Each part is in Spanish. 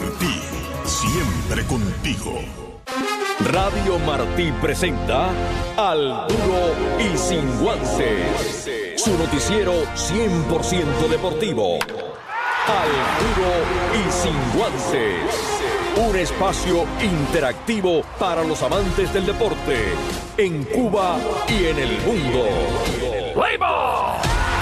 Martí, siempre contigo. Radio Martí presenta Al Duro y Sin Guantes, su noticiero 100% deportivo. Al Duro y Sin Guantes, un espacio interactivo para los amantes del deporte en Cuba y en el mundo. ¡Play ball!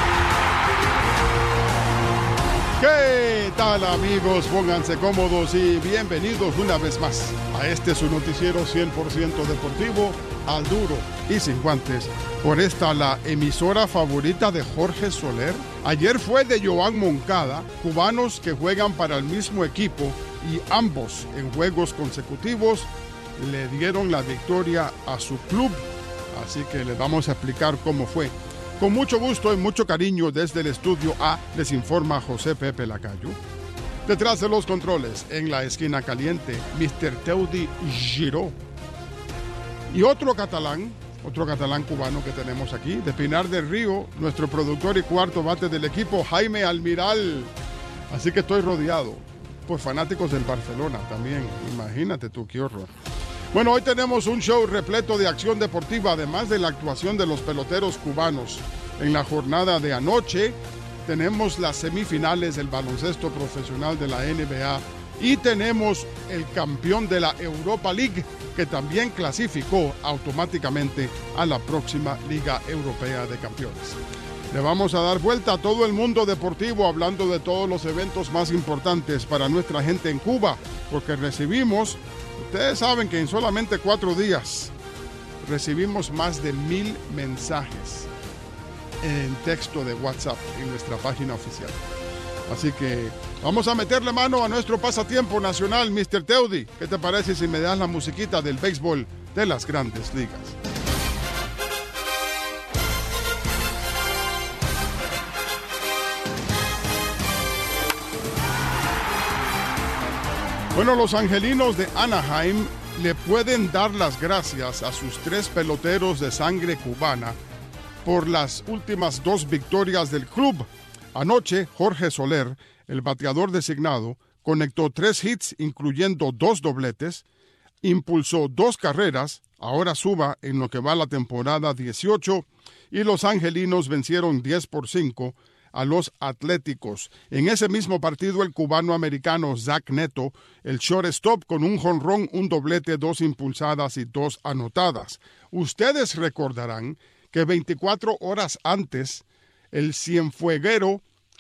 ¿Qué tal, amigos? Pónganse cómodos y bienvenidos una vez más a este su noticiero 100% deportivo, Al Duro y Sin Guantes. Por esta, la emisora favorita de Jorge Soler. Ayer fue de Joan Moncada, cubanos que juegan para el mismo equipo y ambos en juegos consecutivos le dieron la victoria a su club. Así que les vamos a explicar cómo fue. Con mucho gusto y mucho cariño desde el estudio A, les informa José Pepe Lacayo. Detrás de los controles, en la esquina caliente, Mr. Teudi Giró. Y otro catalán cubano que tenemos aquí, de Pinar del Río, nuestro productor y cuarto bate del equipo, Jaime Almiral. Así que estoy rodeado por fanáticos del Barcelona también. Imagínate tú, qué horror. Bueno, hoy tenemos un show repleto de acción deportiva, además de la actuación de los peloteros cubanos. En la jornada de anoche tenemos las semifinales del baloncesto profesional de la NBA y tenemos el campeón de la Europa League, que también clasificó automáticamente a la próxima Liga Europea de Campeones. Le vamos a dar vuelta a todo el mundo deportivo hablando de todos los eventos más importantes para nuestra gente en Cuba, porque ustedes saben que en solamente 4 días recibimos más de 1000 mensajes en texto de WhatsApp en nuestra página oficial. Así que vamos a meterle mano a nuestro pasatiempo nacional, Mr. Teudi. ¿Qué te parece si me das la musiquita del béisbol de las Grandes Ligas? Bueno, los angelinos de Anaheim le pueden dar las gracias a sus 3 peloteros de sangre cubana por las últimas 2 victorias del club. Anoche, Jorge Soler, el bateador designado, conectó 3 hits, incluyendo 2 dobletes, impulsó 2 carreras, ahora suba en lo que va la temporada 18, y los angelinos vencieron 10-5 a los Atléticos. En ese mismo partido, el cubano-americano Zach Neto, el shortstop, con un jonrón, un doblete, 2 impulsadas y 2 anotadas. Ustedes recordarán que 24 horas antes, el cienfueguero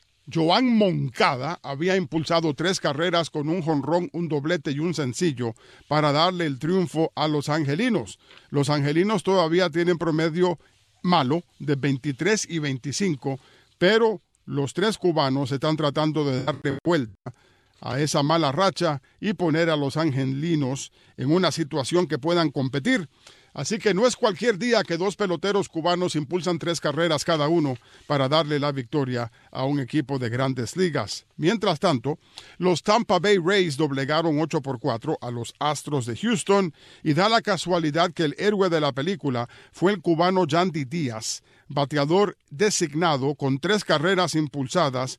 Joan Moncada había impulsado 3 carreras con un jonrón, un doblete y un sencillo para darle el triunfo a los angelinos. Los angelinos todavía tienen promedio malo de 23 y 25, pero los 3 cubanos están tratando de darle vuelta a esa mala racha y poner a los angelinos en una situación que puedan competir. Así que no es cualquier día que 2 peloteros cubanos impulsan 3 carreras cada uno para darle la victoria a un equipo de Grandes Ligas. Mientras tanto, los Tampa Bay Rays doblegaron 8-4 a los Astros de Houston y da la casualidad que el héroe de la película fue el cubano Yandy Díaz, bateador designado con 3 carreras impulsadas,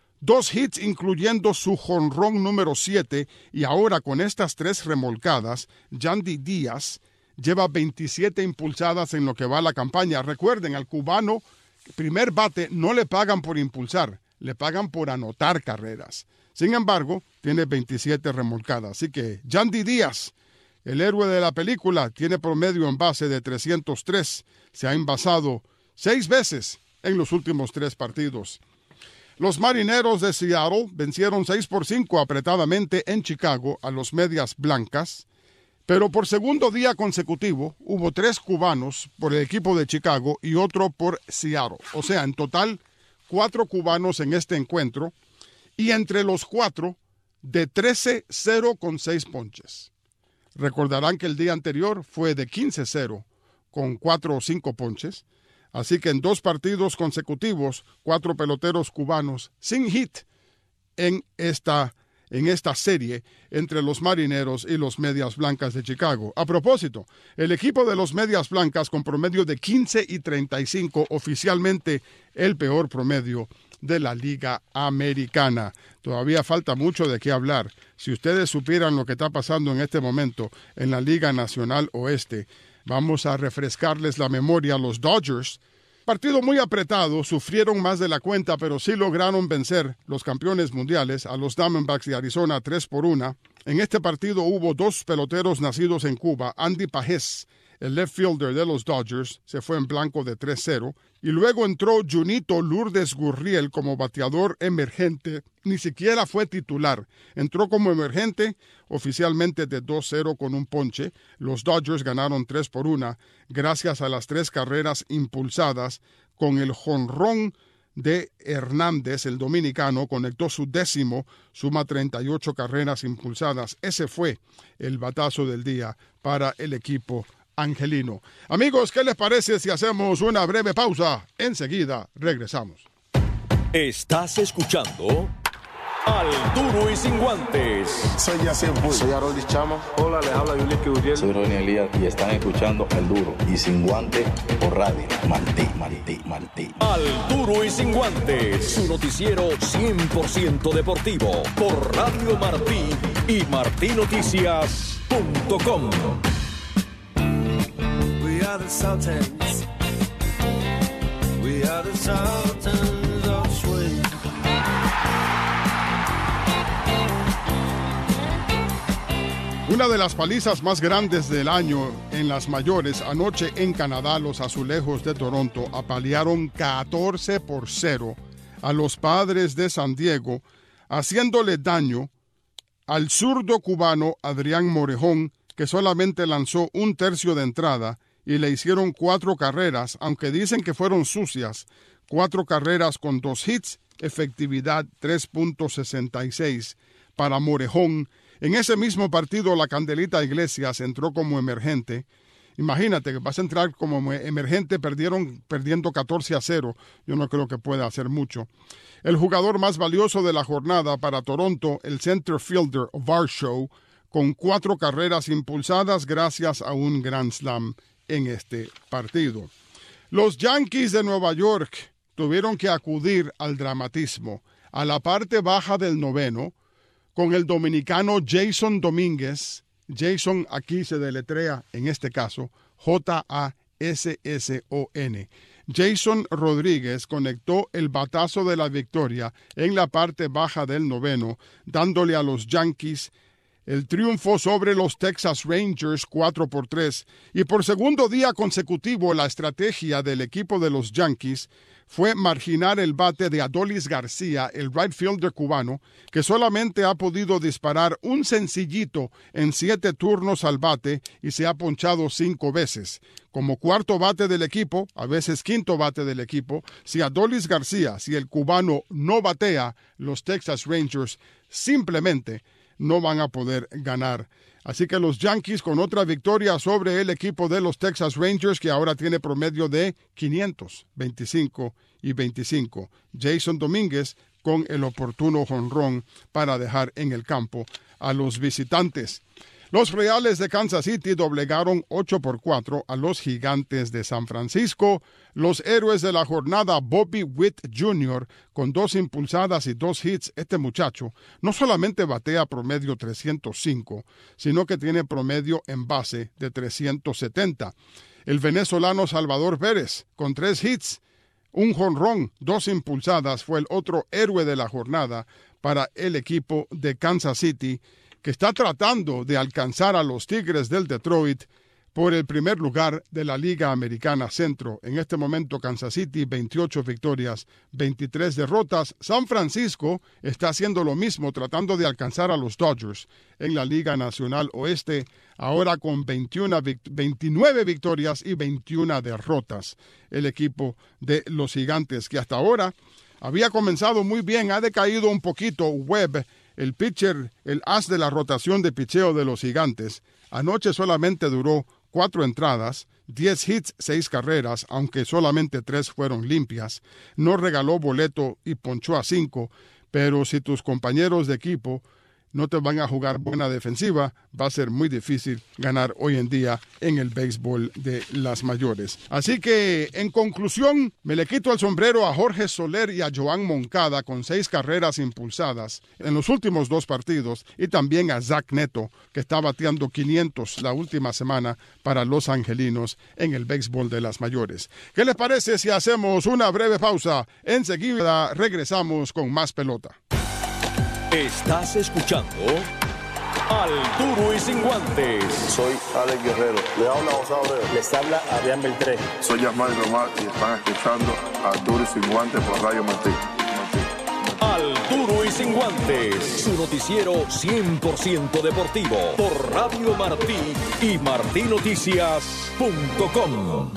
2 hits incluyendo su jonrón número 7, y ahora con estas 3 remolcadas, Yandy Díaz lleva 27 impulsadas en lo que va la campaña. Recuerden, al cubano, primer bate, no le pagan por impulsar, le pagan por anotar carreras. Sin embargo, tiene 27 remolcadas. Así que Yandy Díaz, el héroe de la película, tiene promedio en base de 303. Se ha envasado 6 veces en los últimos 3 partidos. Los Marineros de Seattle vencieron 6-5 apretadamente en Chicago a los Medias Blancas. Pero por segundo día consecutivo hubo 3 cubanos por el equipo de Chicago y otro por Seattle. O sea, en total, 4 cubanos en este encuentro. Y entre los 4, de 13-0 con 6 ponches. Recordarán que el día anterior fue de 15-0 con 4 o 5 ponches. Así que en 2 partidos consecutivos, 4 peloteros cubanos sin hit en esta serie entre los Marineros y los Medias Blancas de Chicago. A propósito, el equipo de los Medias Blancas con promedio de 15 y 35, oficialmente el peor promedio de la Liga Americana. Todavía falta mucho de qué hablar. Si ustedes supieran lo que está pasando en este momento en la Liga Nacional Oeste, vamos a refrescarles la memoria a los Dodgers. Partido muy apretado, sufrieron más de la cuenta, pero sí lograron vencer los campeones mundiales a los Diamondbacks de Arizona 3-1. En este partido hubo 2 peloteros nacidos en Cuba. Andy Pajés, el left fielder de los Dodgers, se fue en blanco de 3-0. Y luego entró Junito Lourdes Gurriel como bateador emergente. Ni siquiera fue titular. Entró como emergente oficialmente de 2-0 con un ponche. Los Dodgers ganaron 3-1 gracias a las 3 carreras impulsadas. Con el jonrón de Hernández, el dominicano, conectó su 10º, suma 38 carreras impulsadas. Ese fue el batazo del día para el equipo angelino. Amigos, ¿qué les parece si hacemos una breve pausa? Enseguida regresamos. Estás escuchando Al Duro y Sin Guantes. Soy Yacir Bull. Soy Harold Chama. Hola, les habla Yulín Uriel. Soy Ronnie Elías y están escuchando Al Duro y Sin Guantes por Radio Martí. Al Duro y Sin Guantes, su noticiero 100% deportivo por Radio Martí y martinoticias.com. We are the Sultans. We are the Sultans of Swing. Una de las palizas más grandes del año en las mayores, anoche en Canadá, los Azulejos de Toronto apalearon 14-0 a los Padres de San Diego, haciéndole daño al zurdo cubano Adrián Morejón, que solamente lanzó 1/3 de entrada y le hicieron 4 carreras, aunque dicen que fueron sucias. 4 carreras con 2 hits, efectividad 3.66 para Morejón. En ese mismo partido, la Candelita Iglesias entró como emergente. Imagínate que vas a entrar como emergente perdiendo 14-0. Yo no creo que pueda hacer mucho. El jugador más valioso de la jornada para Toronto, el center fielder Varsho, con 4 carreras impulsadas gracias a un Grand Slam en este partido. Los Yankees de Nueva York tuvieron que acudir al dramatismo, a la parte baja del noveno, con el dominicano Jason Domínguez. Jason aquí se deletrea, en este caso, Jasson. Jason Rodríguez conectó el batazo de la victoria en la parte baja del noveno, dándole a los Yankees el triunfo sobre los Texas Rangers 4-3. Y por segundo día consecutivo, la estrategia del equipo de los Yankees fue marginar el bate de Adolis García, el right fielder cubano, que solamente ha podido disparar un sencillito en 7 turnos al bate y se ha ponchado 5 veces. Como cuarto bate del equipo, a veces quinto bate del equipo, si Adolis García, si el cubano no batea, los Texas Rangers simplemente no van a poder ganar. Así que los Yankees con otra victoria sobre el equipo de los Texas Rangers, que ahora tiene promedio de 525 y 25. Jason Domínguez con el oportuno jonrón para dejar en el campo a los visitantes. Los Reales de Kansas City doblegaron 8-4 a los Gigantes de San Francisco. Los héroes de la jornada, Bobby Witt Jr., con 2 impulsadas y 2 hits. Este muchacho no solamente batea promedio 305, sino que tiene promedio en base de 370. El venezolano Salvador Pérez, con 3 hits, un jonrón, 2 impulsadas, fue el otro héroe de la jornada para el equipo de Kansas City, que está tratando de alcanzar a los Tigres del Detroit por el primer lugar de la Liga Americana Centro. En este momento, Kansas City, 28 victorias, 23 derrotas. San Francisco está haciendo lo mismo, tratando de alcanzar a los Dodgers en la Liga Nacional Oeste, ahora con 29 victorias y 21 derrotas. El equipo de los Gigantes, que hasta ahora había comenzado muy bien, ha decaído un poquito. Webb, el pitcher, el as de la rotación de picheo de los Gigantes, anoche solamente duró 4 entradas, 10 hits, 6 carreras, aunque solamente 3 fueron limpias. No regaló boleto y ponchó a 5, pero si tus compañeros de equipo no te van a jugar buena defensiva, va a ser muy difícil ganar hoy en día en el béisbol de las mayores. Así que, en conclusión, me le quito el sombrero a Jorge Soler y a Joan Moncada con 6 carreras impulsadas en los últimos 2 partidos, y también a Zach Neto, que está bateando 500 la última semana para los angelinos en el béisbol de las mayores. ¿Qué les parece si hacemos una breve pausa? Enseguida regresamos con más pelota. Estás escuchando Al Duro y Sin Guantes. Soy Alex Guerrero. Le habla José Abreu. Les habla Adrián Beltré. Soy Yasmán Román y están escuchando Al Duro y Sin Guantes por Radio Martí. Al Duro y Sin Guantes, su noticiero 100% deportivo por Radio Martí y martinoticias.com.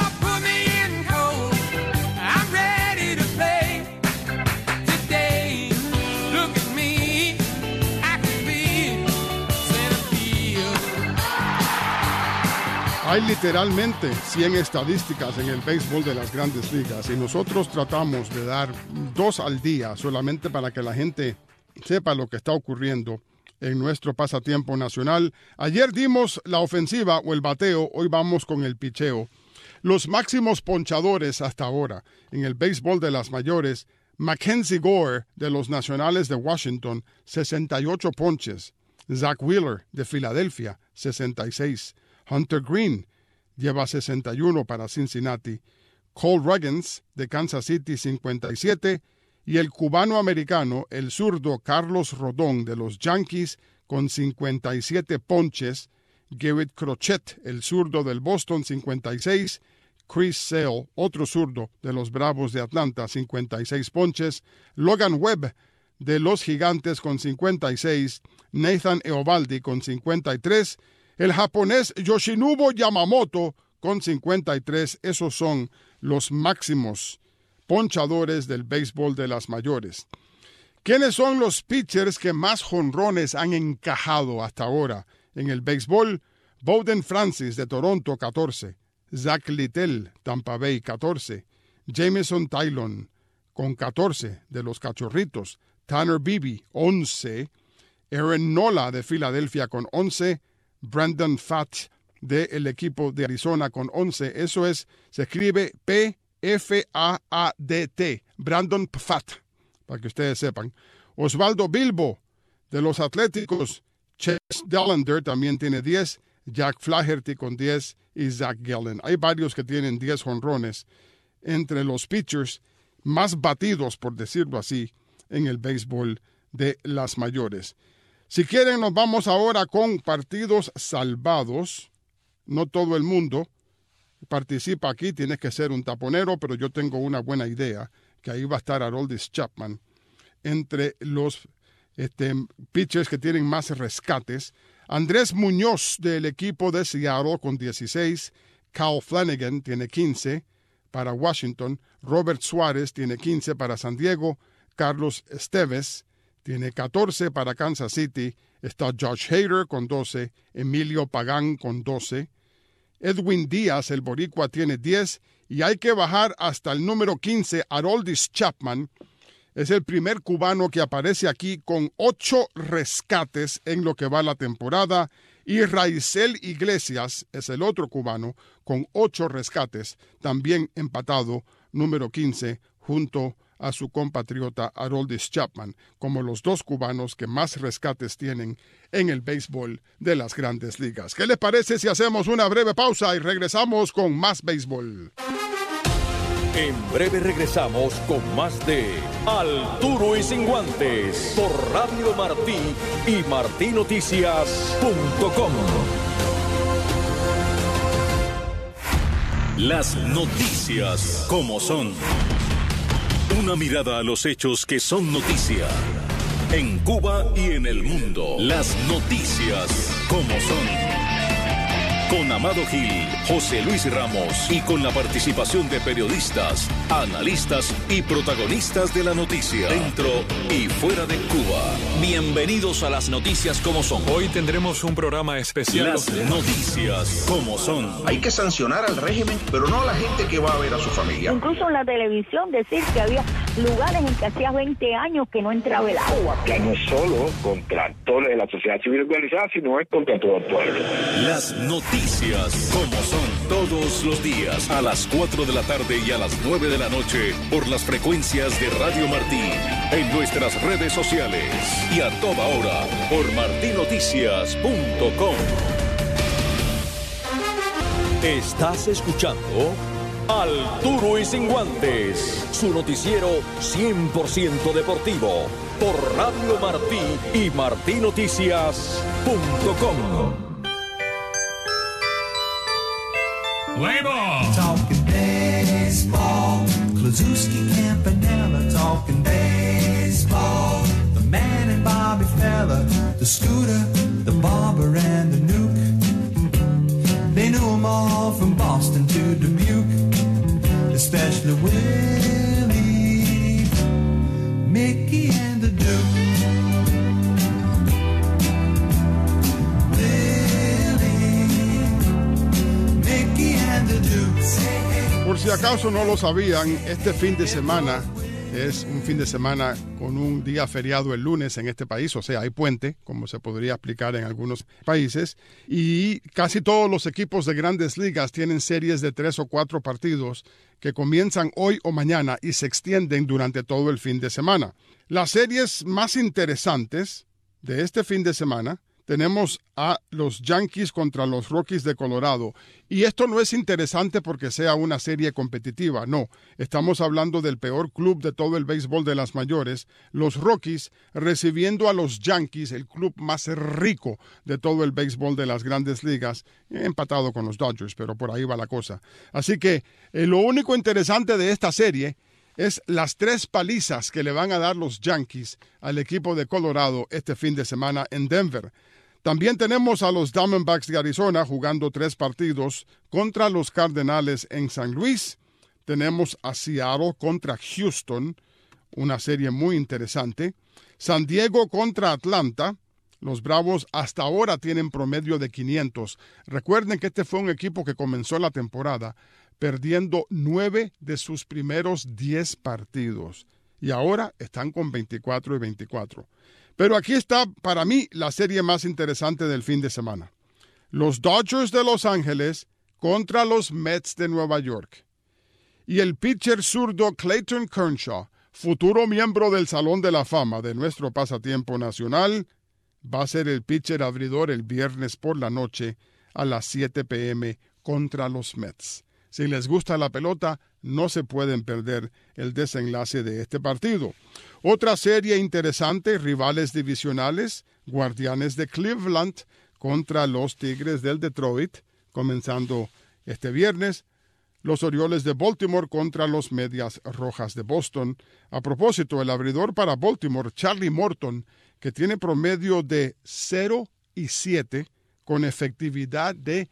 Hay literalmente 100 estadísticas en el béisbol de las grandes ligas y nosotros tratamos de dar 2 al día solamente para que la gente sepa lo que está ocurriendo en nuestro pasatiempo nacional. Ayer dimos la ofensiva o el bateo, hoy vamos con el picheo. Los máximos ponchadores hasta ahora en el béisbol de las mayores: Mackenzie Gore de los Nacionales de Washington, 68 ponches. Zach Wheeler de Filadelfia, 66. Hunter Green lleva 61 para Cincinnati. Cole Ruggins de Kansas City, 57. Y el cubano-americano, el zurdo Carlos Rodón de los Yankees, con 57 ponches. Garrett Crochet, el zurdo del Boston, 56. Chris Sale, otro zurdo de los Bravos de Atlanta, 56 ponches. Logan Webb de los Gigantes con 56. Nathan Eovaldi con 53. El japonés Yoshinobu Yamamoto con 53. Esos son los máximos ponchadores del béisbol de las mayores. ¿Quiénes son los pitchers que más jonrones han encajado hasta ahora en el béisbol? Bowden Francis de Toronto, 14. Zach Littell, Tampa Bay, 14. Jameson Taillon con 14 de los Cachorritos. Tanner Bibee, 11. Aaron Nola de Filadelfia con 11. Brandon Pfaadt del equipo de Arizona con 11. Eso es, se escribe P-F-A-A-D-T. Brandon Pfaadt, para que ustedes sepan. Osvaldo Bilbo de los Atléticos. Chase Dellender también tiene 10. Jack Flaherty con 10 y Zach Gallen. Hay varios que tienen 10 jonrones entre los pitchers más batidos, por decirlo así, en el béisbol de las mayores. Si quieren, nos vamos ahora con partidos salvados. No todo el mundo participa aquí, tienes que ser un taponero, pero yo tengo una buena idea, que ahí va a estar Aroldis Chapman entre los pitchers que tienen más rescates. Andrés Muñoz del equipo de Seattle con 16. Kyle Flanagan tiene 15 para Washington. Robert Suárez tiene 15 para San Diego. Carlos Esteves tiene 14 para Kansas City. Está Josh Hader con 12. Emilio Pagán con 12. Edwin Díaz, el boricua, tiene 10. Y hay que bajar hasta el número 15, Aroldis Chapman. Es el primer cubano que aparece aquí con 8 rescates en lo que va la temporada. Y Raisel Iglesias es el otro cubano con 8 rescates, también empatado, número 15, junto a su compatriota Aroldis Chapman, como los 2 cubanos que más rescates tienen en el béisbol de las grandes ligas. ¿Qué les parece si hacemos una breve pausa y regresamos con más béisbol? En breve regresamos con más de Al Duro y Sin Guantes por Radio Martí y martinoticias.com. Las noticias como son. Una mirada a los hechos que son noticia. En Cuba y en el mundo. Las noticias como son. Con Amado Gil, José Luis Ramos y con la participación de periodistas, analistas y protagonistas de la noticia, dentro y fuera de Cuba. Bienvenidos a las noticias como son. Hoy tendremos un programa especial. Las noticias como son. Hay que sancionar al régimen, pero no a la gente que va a ver a su familia. Incluso en la televisión decir que había lugares en que hacía 20 años que no entraba el agua. Ya no es solo contra toda la sociedad civil organizada, sino es contra todo el pueblo. Las noticias como son todos los días a las 4 de la tarde y a las 9 de la noche por las frecuencias de Radio Martí, en nuestras redes sociales y a toda hora por martinoticias.com. Estás escuchando Al Duro y Sin Guantes, su noticiero 100% deportivo por Radio Martí y martinoticias.com. Talking baseball, Kluszewski, Campanella, talking baseball. The man and Bobby Fella, the Scooter, the Barber and the Nuke. They knew them all from Boston to Dubuque, especially Willie, Mickey and the Duke. Por si acaso no lo sabían, este fin de semana es un fin de semana con un día feriado el lunes en este país, o sea, hay puente, como se podría explicar en algunos países, y casi todos los equipos de grandes ligas tienen series de 3 o 4 partidos que comienzan hoy o mañana y se extienden durante todo el fin de semana. Las series más interesantes de este fin de semana tenemos a los Yankees contra los Rockies de Colorado. Y esto no es interesante porque sea una serie competitiva, no. Estamos hablando del peor club de todo el béisbol de las mayores, los Rockies, recibiendo a los Yankees, el club más rico de todo el béisbol de las grandes ligas, empatado con los Dodgers, pero por ahí va la cosa. Así que lo único interesante de esta serie es las 3 palizas que le van a dar los Yankees al equipo de Colorado este fin de semana en Denver. También tenemos a los Diamondbacks de Arizona jugando 3 partidos contra los Cardenales en San Luis. Tenemos a Seattle contra Houston, una serie muy interesante. San Diego contra Atlanta. Los Bravos hasta ahora tienen promedio de 500. Recuerden que este fue un equipo que comenzó la temporada perdiendo 9 de sus primeros 10 partidos. Y ahora están con 24 y 24. Pero aquí está, para mí, la serie más interesante del fin de semana. Los Dodgers de Los Ángeles contra los Mets de Nueva York. Y el pitcher zurdo Clayton Kershaw, futuro miembro del Salón de la Fama de nuestro pasatiempo nacional, va a ser el pitcher abridor el viernes por la noche a las 7 p.m. contra los Mets. Si les gusta la pelota, no se pueden perder el desenlace de este partido. Otra serie interesante, rivales divisionales, Guardianes de Cleveland contra los Tigres del Detroit, comenzando este viernes. Los Orioles de Baltimore contra los Medias Rojas de Boston. A propósito, el abridor para Baltimore, Charlie Morton, que tiene promedio de 0-7 con efectividad de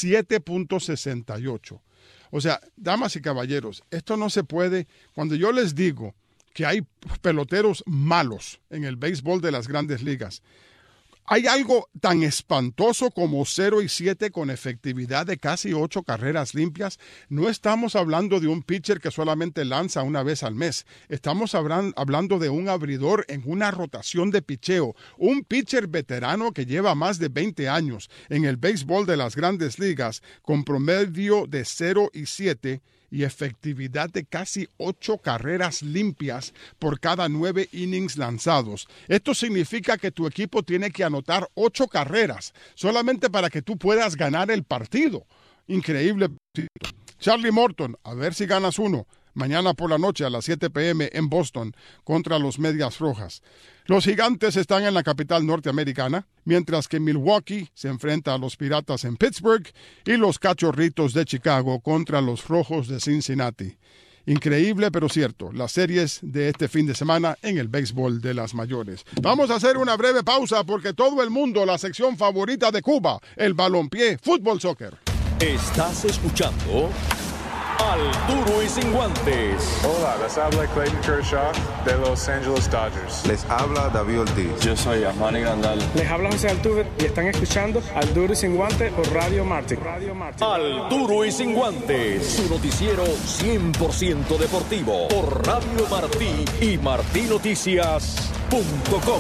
7.68. O sea, damas y caballeros, esto no se puede. Cuando yo les digo que hay peloteros malos en el béisbol de las grandes ligas, hay algo tan espantoso como 0-7 con efectividad de casi 8 carreras limpias. No estamos hablando de un pitcher que solamente lanza una vez al mes. Estamos hablando de un abridor en una rotación de picheo. Un pitcher veterano que lleva más de 20 años en el béisbol de las grandes ligas con promedio de 0-7 y efectividad de casi 8 carreras limpias por cada 9 innings lanzados. Esto significa que tu equipo tiene que anotar 8 carreras solamente para que tú puedas ganar el partido. Increíble. Charlie Morton, a ver si ganas uno. Mañana por la noche a las 7 p.m. en Boston contra los Medias Rojas. Los Gigantes están en la capital norteamericana, mientras que Milwaukee se enfrenta a los Piratas en Pittsburgh y los Cachorritos de Chicago contra los Rojos de Cincinnati. Increíble, pero cierto, las series de este fin de semana en el béisbol de las mayores. Vamos a hacer una breve pausa porque todo el mundo, la sección favorita de Cuba, el balompié, fútbol, soccer. Estás escuchando Al Duro y Sin Guantes. Hola, les habla Clayton Kershaw de Los Angeles Dodgers. Les habla David Ortiz. Yo soy Armani Grandal. Les habla José Altuve y están escuchando Al Duro y Sin Guantes por Radio Martín. Al Duro y Sin Guantes, su noticiero 100% deportivo por Radio Martí y martinoticias.com.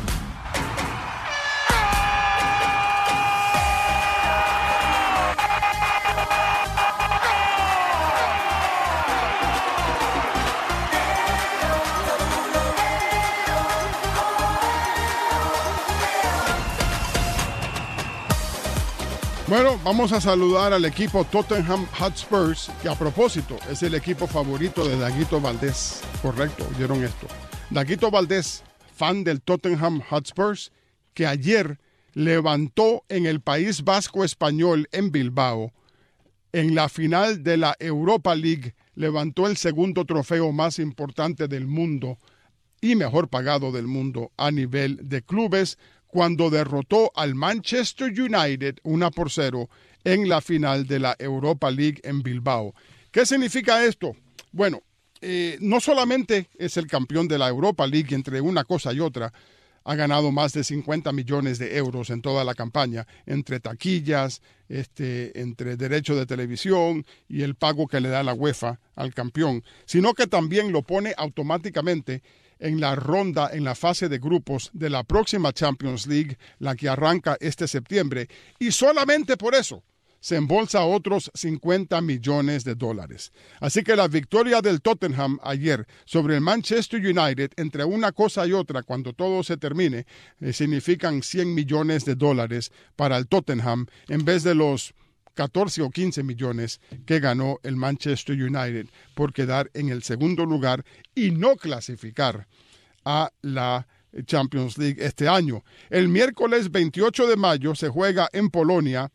Bueno, vamos a saludar al equipo Tottenham Hotspur, que a propósito es el equipo favorito de Daguito Valdés. Correcto, oyeron esto. Daguito Valdés, fan del Tottenham Hotspur, que ayer levantó en el País Vasco Español en Bilbao, en la final de la Europa League, levantó el segundo trofeo más importante del mundo y mejor pagado del mundo a nivel de clubes, cuando derrotó al Manchester United 1-0 en la final de la Europa League en Bilbao. ¿Qué significa esto? Bueno, no solamente es el campeón de la Europa League, entre una cosa y otra, ha ganado más de 50 millones de euros en toda la campaña, entre taquillas, entre derecho de televisión y el pago que le da la UEFA al campeón, sino que también lo pone automáticamente en la ronda, en la fase de grupos de la próxima Champions League, la que arranca este septiembre, y solamente por eso se embolsa otros 50 millones de dólares. Así que la victoria del Tottenham ayer sobre el Manchester United, entre una cosa y otra, cuando todo se termine, significan 100 millones de dólares para el Tottenham, en vez de los 14 o 15 millones que ganó el Manchester United por quedar en el segundo lugar y no clasificar a la Champions League este año. El miércoles 28 de mayo se juega en Polonia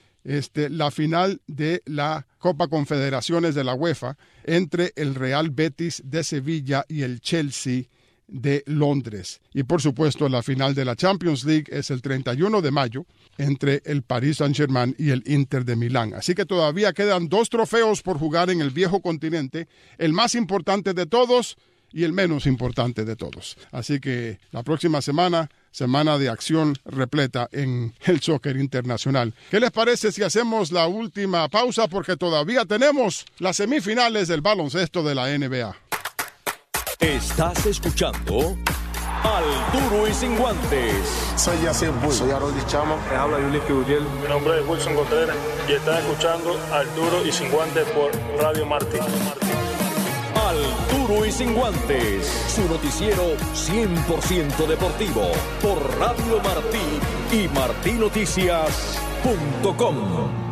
la final de la Copa Confederaciones de la UEFA entre el Real Betis de Sevilla y el Chelsea de Londres. Y por supuesto la final de la Champions League es el 31 de mayo entre el Paris Saint-Germain y el Inter de Milán. Así que todavía quedan 2 trofeos por jugar en el viejo continente, el más importante de todos y el menos importante de todos. Así que la próxima semana de acción repleta en el soccer internacional. ¿Qué les parece si hacemos la última pausa? Porque todavía tenemos las semifinales del baloncesto de la NBA. Estás escuchando Al Duro y Sin Guantes. Soy Yacir Bull. Soy Harold Chamo. Me habla Yulis Uriel. Mi nombre es Wilson Contreras y estás escuchando Al Duro y Sin Guantes por Radio Martí. Al Duro y Sin Guantes, su noticiero 100% deportivo por Radio Martí y martinoticias.com.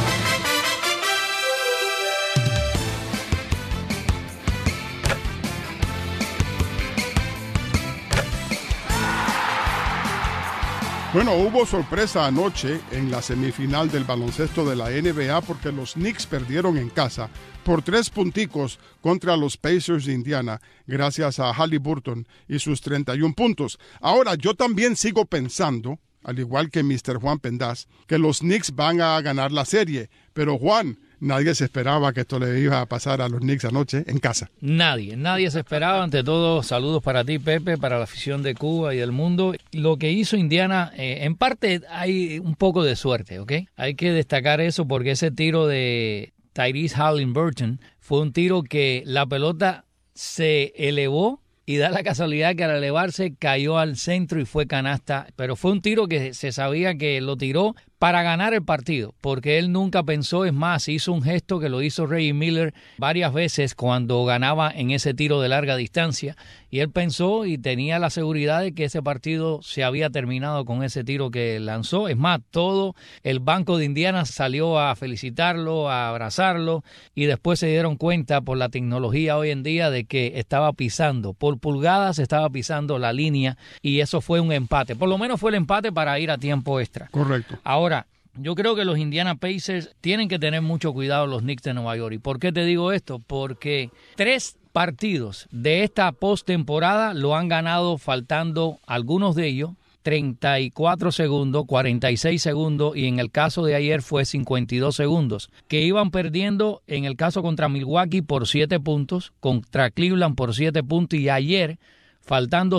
Bueno, hubo sorpresa anoche en la semifinal del baloncesto de la NBA porque los Knicks perdieron en casa por 3 punticos contra los Pacers de Indiana, gracias a Haliburton y sus 31 puntos. Ahora, yo también sigo pensando, al igual que Mr. Juan Pendaz, que los Knicks van a ganar la serie. Pero Juan, nadie se esperaba que esto le iba a pasar a los Knicks anoche en casa. Nadie se esperaba. Ante todo, saludos para ti, Pepe, para la afición de Cuba y del mundo. Lo que hizo Indiana, en parte hay un poco de suerte, ¿ok? Hay que destacar eso porque ese tiro de Tyrese Haliburton fue un tiro que la pelota se elevó y da la casualidad que al elevarse cayó al centro y fue canasta, pero fue un tiro que se sabía que lo tiró para ganar el partido, porque él nunca pensó, es más, hizo un gesto que lo hizo Reggie Miller varias veces cuando ganaba en ese tiro de larga distancia, y él pensó y tenía la seguridad de que ese partido se había terminado con ese tiro que lanzó. Es más, todo el banco de Indiana salió a felicitarlo, a abrazarlo, y después se dieron cuenta por la tecnología hoy en día de que estaba pisando, por pulgadas estaba pisando la línea, y eso fue un empate. Por lo menos fue el empate para ir a tiempo extra. Correcto. Ahora, yo creo que los Indiana Pacers tienen que tener mucho cuidado, los Knicks de Nueva York. ¿Y por qué te digo esto? Porque 3 partidos de esta postemporada lo han ganado faltando algunos de ellos 34 segundos, 46 segundos y en el caso de ayer fue 52 segundos, que iban perdiendo en el caso contra Milwaukee por 7 puntos, contra Cleveland por 7 puntos y ayer, faltando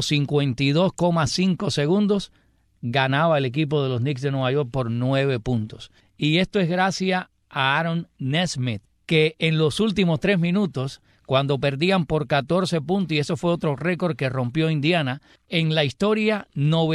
52,5 segundos, ganaba el equipo de los Knicks de Nueva York por 9 puntos. Y esto es gracias a Aaron Nesmith, que en los últimos 3 minutos, cuando perdían por 14 puntos, y eso fue otro récord que rompió Indiana, en la historia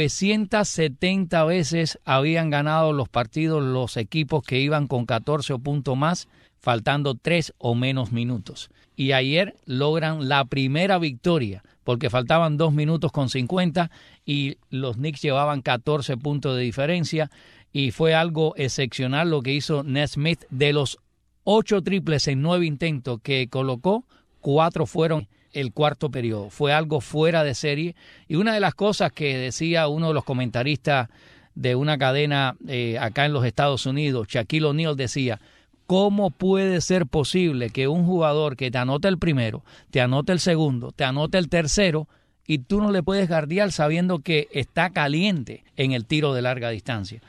970 veces habían ganado los partidos los equipos que iban con 14 puntos más, faltando 3 o menos minutos. Y ayer logran la primera victoria, porque faltaban 2 minutos con 50 y los Knicks llevaban 14 puntos de diferencia, y fue algo excepcional lo que hizo Nesmith. De los 8 triples en 9 intentos que colocó, 4 fueron el cuarto periodo. Fue algo fuera de serie. Y una de las cosas que decía uno de los comentaristas de una cadena acá en los Estados Unidos, Shaquille O'Neal, decía: ¿cómo puede ser posible que un jugador que te anota el primero, te anota el segundo, te anota el tercero, y tú no le puedes guardiar sabiendo que está caliente en el tiro de larga distancia?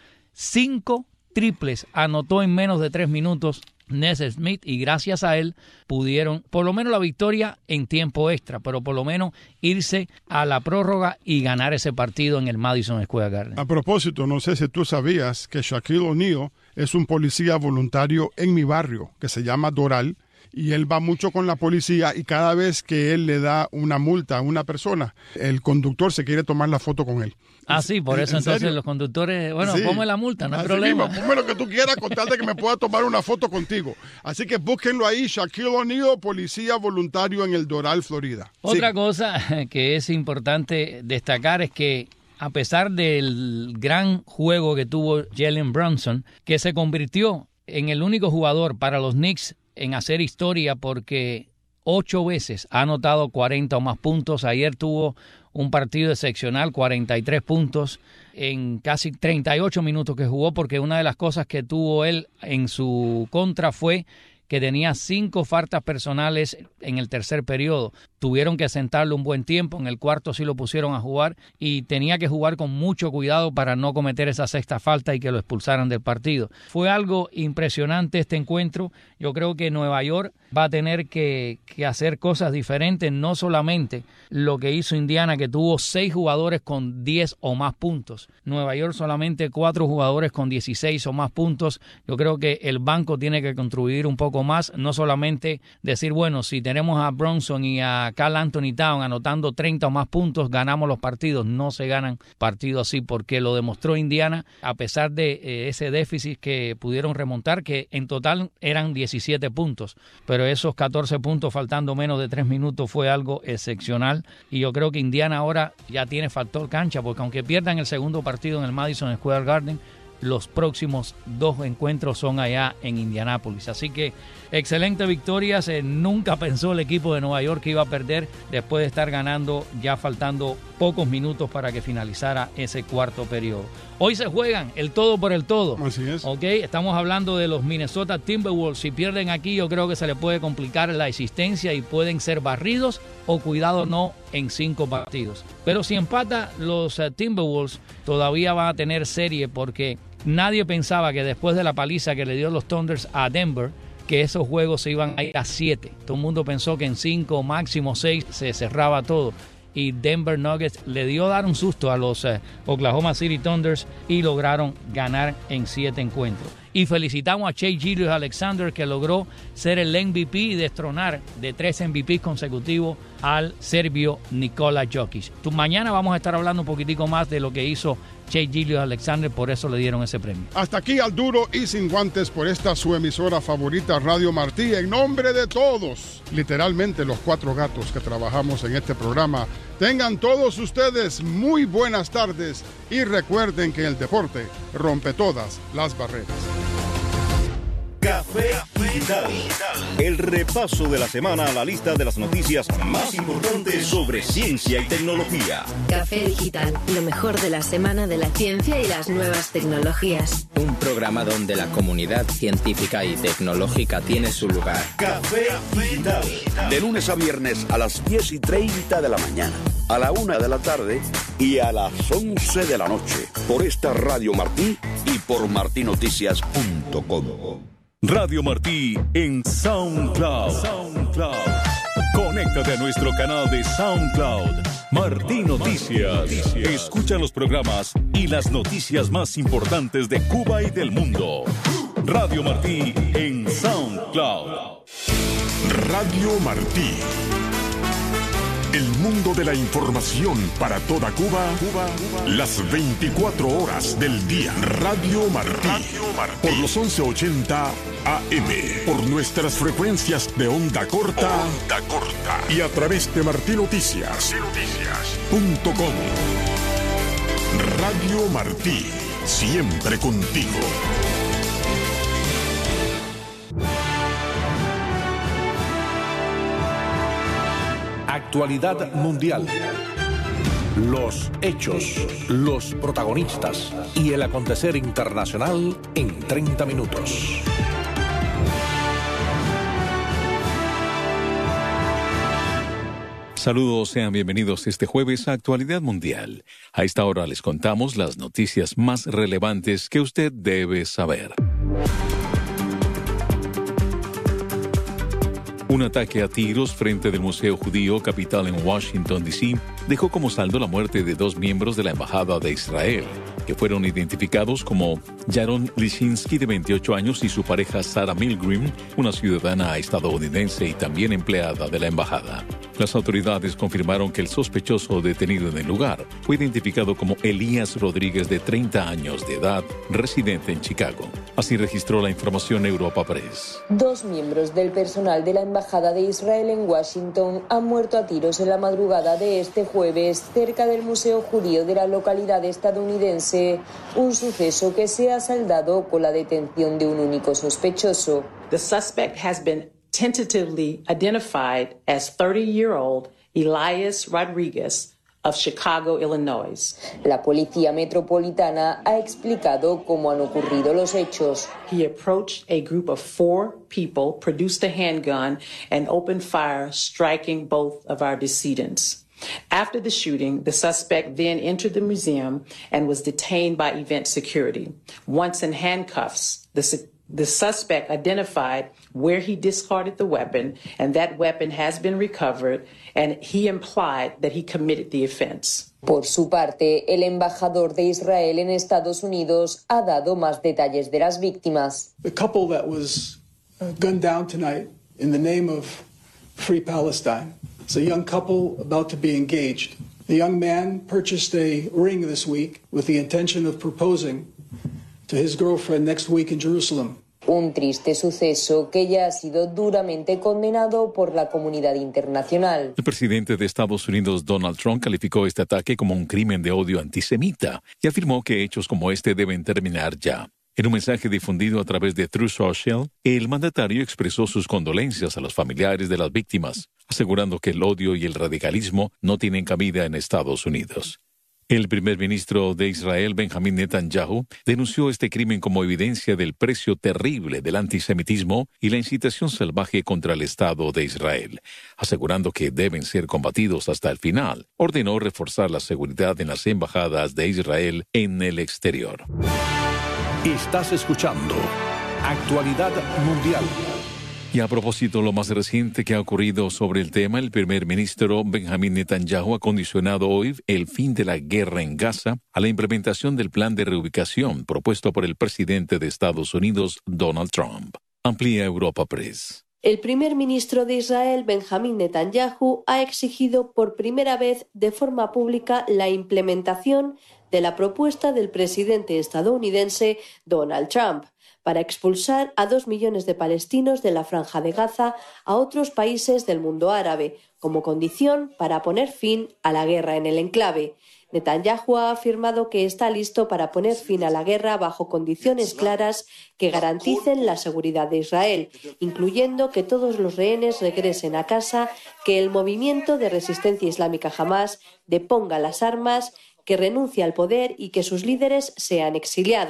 5 triples anotó en menos de 3 minutos Nesmith, y gracias a él pudieron por lo menos la victoria en tiempo extra, pero por lo menos irse a la prórroga y ganar ese partido en el Madison Square Garden. A propósito, no sé si tú sabías que Shaquille O'Neal es un policía voluntario en mi barrio que se llama Doral, y él va mucho con la policía, y cada vez que él le da una multa a una persona, el conductor se quiere tomar la foto con él. Ah, sí, por eso entonces los conductores, bueno, sí, ponme la multa, no hay problema. Mismo, ponme lo que tú quieras con tal de que me pueda tomar una foto contigo. Así que búsquenlo ahí, Shaquille O'Neal, policía voluntario en el Doral, Florida. Otra cosa que es importante destacar es que a pesar del gran juego que tuvo Jalen Brunson, que se convirtió en el único jugador para los Knicks en hacer historia, porque 8 veces ha anotado 40 o más puntos. Ayer tuvo un partido excepcional, 43 puntos en casi 38 minutos que jugó, porque una de las cosas que tuvo él en su contra fue que tenía 5 faltas personales en el tercer periodo. Tuvieron que sentarlo un buen tiempo, en el cuarto sí lo pusieron a jugar y tenía que jugar con mucho cuidado para no cometer esa sexta falta y que lo expulsaran del partido. Fue algo impresionante este encuentro. Yo creo que Nueva York va a tener que hacer cosas diferentes, no solamente lo que hizo Indiana, que tuvo 6 jugadores con 10 o más puntos. Nueva York solamente 4 jugadores con 16 o más puntos. Yo creo que el banco tiene que contribuir un poco más, no solamente decir, bueno, si tenemos a Brunson y a Karl Anthony Towns anotando 30 o más puntos, ganamos los partidos. No se ganan partidos así, porque lo demostró Indiana, a pesar de ese déficit que pudieron remontar, que en total eran 17 puntos, pero esos 14 puntos faltando menos de 3 minutos fue algo excepcional, y yo creo que Indiana ahora ya tiene factor cancha, porque aunque pierdan el segundo partido en el Madison Square Garden, los próximos 2 encuentros son allá en Indianápolis. Así que excelente victoria. Nunca pensó el equipo de Nueva York que iba a perder después de estar ganando ya faltando pocos minutos para que finalizara ese cuarto periodo. Hoy se juegan el todo por el todo. Así es. Okay, estamos hablando de los Minnesota Timberwolves. Si pierden aquí, yo creo que se les puede complicar la existencia y pueden ser barridos o, cuidado, no en 5 partidos. Pero si empata los Timberwolves, todavía van a tener serie, porque nadie pensaba que después de la paliza que le dio los Thunders a Denver, que esos juegos se iban a ir a 7. Todo el mundo pensó que en 5, máximo 6, se cerraba todo. Y Denver Nuggets le dio dar un susto a los Oklahoma City Thunders y lograron ganar en 7 encuentros. Y felicitamos a Shai Gilgeous-Alexander, que logró ser el MVP y destronar de 3 MVPs consecutivos al serbio Nikola Jokic. Mañana vamos a estar hablando un poquitico más de lo que hizo Shai Gilgeous-Alexander, por eso le dieron ese premio. Hasta aquí Al Duro y Sin Guantes por esta su emisora favorita, Radio Martí. En nombre de todos, literalmente los 4 gatos que trabajamos en este programa, tengan todos ustedes muy buenas tardes y recuerden que el deporte rompe todas las barreras. Café Digital. El repaso de la semana a la lista de las noticias más importantes sobre ciencia y tecnología. Café Digital, lo mejor de la semana de la ciencia y las nuevas tecnologías. Un programa donde la comunidad científica y tecnológica tiene su lugar. Café Digital. De lunes a viernes a las 10:30 de la mañana. a la 1 de la tarde y a las 11 de la noche por esta Radio Martí y por martinoticias.com. Radio Martí en SoundCloud. Conéctate a nuestro canal de SoundCloud, Martí Noticias. Escucha los programas y las noticias más importantes de Cuba y del mundo. Radio Martí en SoundCloud. Radio Martí. El mundo de la información para toda Cuba, las 24 horas del día. Radio Martí. Por los 1180 AM. Por nuestras frecuencias de onda corta. Y a través de martinoticias.com. Radio Martí. Siempre contigo. Actualidad mundial. Los hechos, los protagonistas y el acontecer internacional en 30 minutos. Saludos, sean bienvenidos este jueves a Actualidad Mundial. A esta hora les contamos las noticias más relevantes que usted debe saber. Un ataque a tiros frente del Museo Judío Capital en Washington, D.C., dejó como saldo la muerte de 2 miembros de la Embajada de Israel, que fueron identificados como Yaron Lishinsky, de 28 años, y su pareja Sarah Milgrim, una ciudadana estadounidense y también empleada de la embajada. Las autoridades confirmaron que el sospechoso detenido en el lugar fue identificado como Elías Rodríguez, de 30 años de edad, residente en Chicago. Así registró la información Europa Press. 2 miembros del personal de la Embajada de Israel en Washington han muerto a tiros en la madrugada de este jueves cerca del Museo Judío de la localidad estadounidense, un suceso que se ha saldado con la detención de un único sospechoso. The suspect has been tentatively identified as 30-year-old Elias Rodriguez of Chicago, Illinois. La policía metropolitana ha explicado cómo han ocurrido los hechos. He approached a group of 4 people, produced a handgun, and opened fire, striking both of our decedents. After the shooting, the suspect then entered the museum and was detained by event security. Once in handcuffs, the suspect identified where he discarded the weapon, and that weapon has been recovered, and he implied that he committed the offense. Por su parte, el embajador de Israel en Estados Unidos ha dado más detalles de las víctimas. The couple that was gunned down tonight in the name of Free Palestine. It's a young couple about to be engaged. The young man purchased a ring this week with the intention of proposing to his girlfriend next week in Jerusalem. Un triste suceso que ya ha sido duramente condenado por la comunidad internacional. El presidente de Estados Unidos, Donald Trump, calificó este ataque como un crimen de odio antisemita y afirmó que hechos como este deben terminar ya. En un mensaje difundido a través de Truth Social, el mandatario expresó sus condolencias a los familiares de las víctimas, asegurando que el odio y el radicalismo no tienen cabida en Estados Unidos. El primer ministro de Israel, Benjamín Netanyahu, denunció este crimen como evidencia del precio terrible del antisemitismo y la incitación salvaje contra el Estado de Israel, asegurando que deben ser combatidos hasta el final. Ordenó reforzar la seguridad en las embajadas de Israel en el exterior. Estás escuchando Actualidad Mundial. Y a propósito, lo más reciente que ha ocurrido sobre el tema, el primer ministro Benjamín Netanyahu ha condicionado hoy el fin de la guerra en Gaza a la implementación del plan de reubicación propuesto por el presidente de Estados Unidos, Donald Trump. Amplía Europa Press. El primer ministro de Israel, Benjamín Netanyahu, ha exigido por primera vez de forma pública la implementación de la propuesta del presidente estadounidense Donald Trump para expulsar a 2 millones de palestinos de la Franja de Gaza a otros países del mundo árabe, como condición para poner fin a la guerra en el enclave. Netanyahu ha afirmado que está listo para poner fin a la guerra bajo condiciones claras que garanticen la seguridad de Israel, incluyendo que todos los rehenes regresen a casa, que el movimiento de resistencia islámica Hamás deponga las armas, que renuncie al poder y que sus líderes sean exiliados.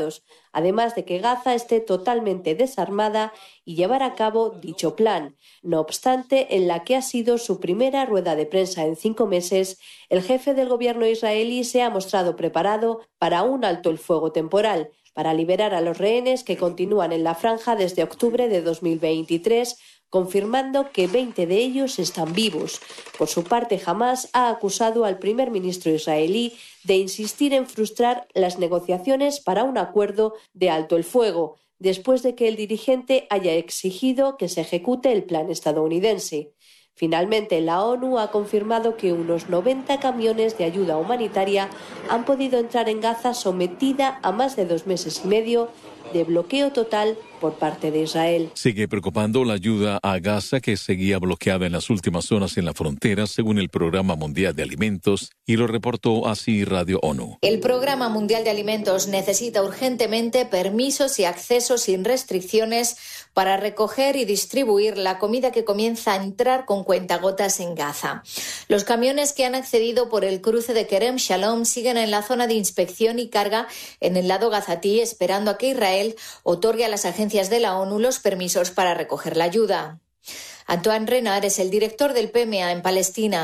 además de que Gaza esté totalmente desarmada y llevar a cabo dicho plan. No obstante, en la que ha sido su primera rueda de prensa en 5 meses, el jefe del gobierno israelí se ha mostrado preparado para un alto el fuego temporal, para liberar a los rehenes que continúan en la franja desde octubre de 2023, confirmando que 20 de ellos están vivos. Por su parte, Hamás ha acusado al primer ministro israelí de insistir en frustrar las negociaciones para un acuerdo de alto el fuego, después de que el dirigente haya exigido que se ejecute el plan estadounidense. Finalmente, la ONU ha confirmado que unos 90 camiones de ayuda humanitaria han podido entrar en Gaza, sometida a más de 2 meses y medio de bloqueo total por parte de Israel. Sigue preocupando la ayuda a Gaza, que seguía bloqueada en las últimas horas en la frontera, según el Programa Mundial de Alimentos, y lo reportó así Radio ONU. El Programa Mundial de Alimentos necesita urgentemente permisos y acceso sin restricciones para recoger y distribuir la comida que comienza a entrar con cuentagotas en Gaza. Los camiones que han accedido por el cruce de Kerem Shalom siguen en la zona de inspección y carga en el lado gazatí, esperando a que Israel otorgue a las agencias de la ONU los permisos para recoger la ayuda. Antoine Renard es el director del PMA en Palestina.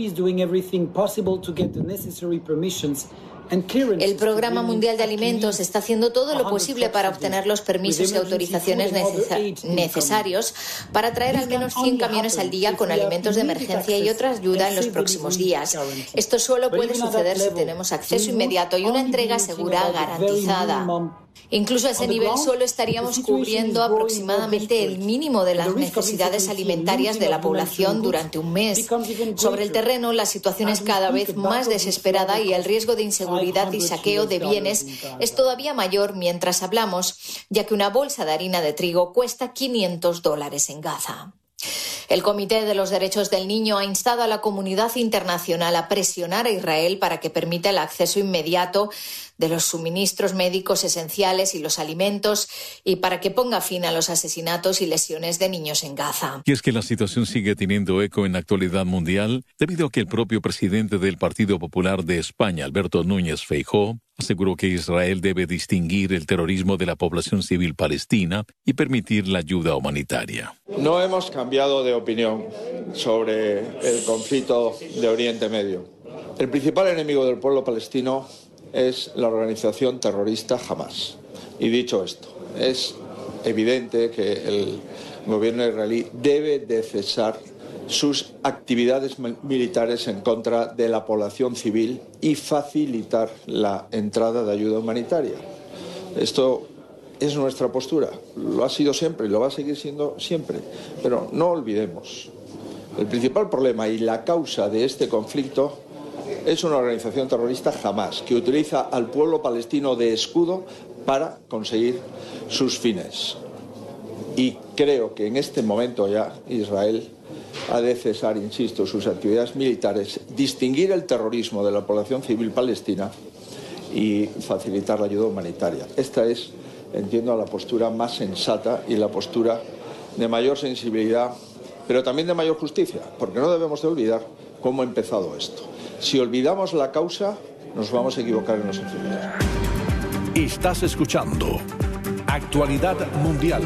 El Programa Mundial de Alimentos está haciendo todo lo posible para obtener los permisos y autorizaciones necesarios para traer al menos 100 camiones al día con alimentos de emergencia y otra ayuda en los próximos días. Esto solo puede suceder si tenemos acceso inmediato y una entrega segura garantizada. Incluso a ese nivel solo estaríamos cubriendo aproximadamente el mínimo de las necesidades alimentarias de la población durante un mes. Sobre el terreno, la situación es cada vez más desesperada y el riesgo de inseguridad y saqueo de bienes es todavía mayor mientras hablamos, ya que una bolsa de harina de trigo cuesta $500 en Gaza. El Comité de los Derechos del Niño ha instado a la comunidad internacional a presionar a Israel para que permita el acceso inmediato de los suministros médicos esenciales y los alimentos y para que ponga fin a los asesinatos y lesiones de niños en Gaza. Y es que la situación sigue teniendo eco en la actualidad mundial debido a que el propio presidente del Partido Popular de España, Alberto Núñez Feijóo, aseguró que Israel debe distinguir el terrorismo de la población civil palestina y permitir la ayuda humanitaria. No hemos cambiado de opinión sobre el conflicto de Oriente Medio. El principal enemigo del pueblo palestino es la organización terrorista Hamás. Y dicho esto, es evidente que el gobierno israelí debe de cesar sus actividades militares en contra de la población civil y facilitar la entrada de ayuda humanitaria. Esto es nuestra postura, lo ha sido siempre y lo va a seguir siendo siempre. Pero no olvidemos, el principal problema y la causa de este conflicto es una organización terrorista Hamás, que utiliza al pueblo palestino de escudo para conseguir sus fines. Y creo que en este momento ya Israel ha de cesar, insisto, sus actividades militares, distinguir el terrorismo de la población civil palestina y facilitar la ayuda humanitaria. Esta es, entiendo, la postura más sensata y la postura de mayor sensibilidad, pero también de mayor justicia, porque no debemos de olvidar cómo ha empezado esto. Si olvidamos la causa, nos vamos a equivocar en los efectos. Estás escuchando Actualidad Mundial.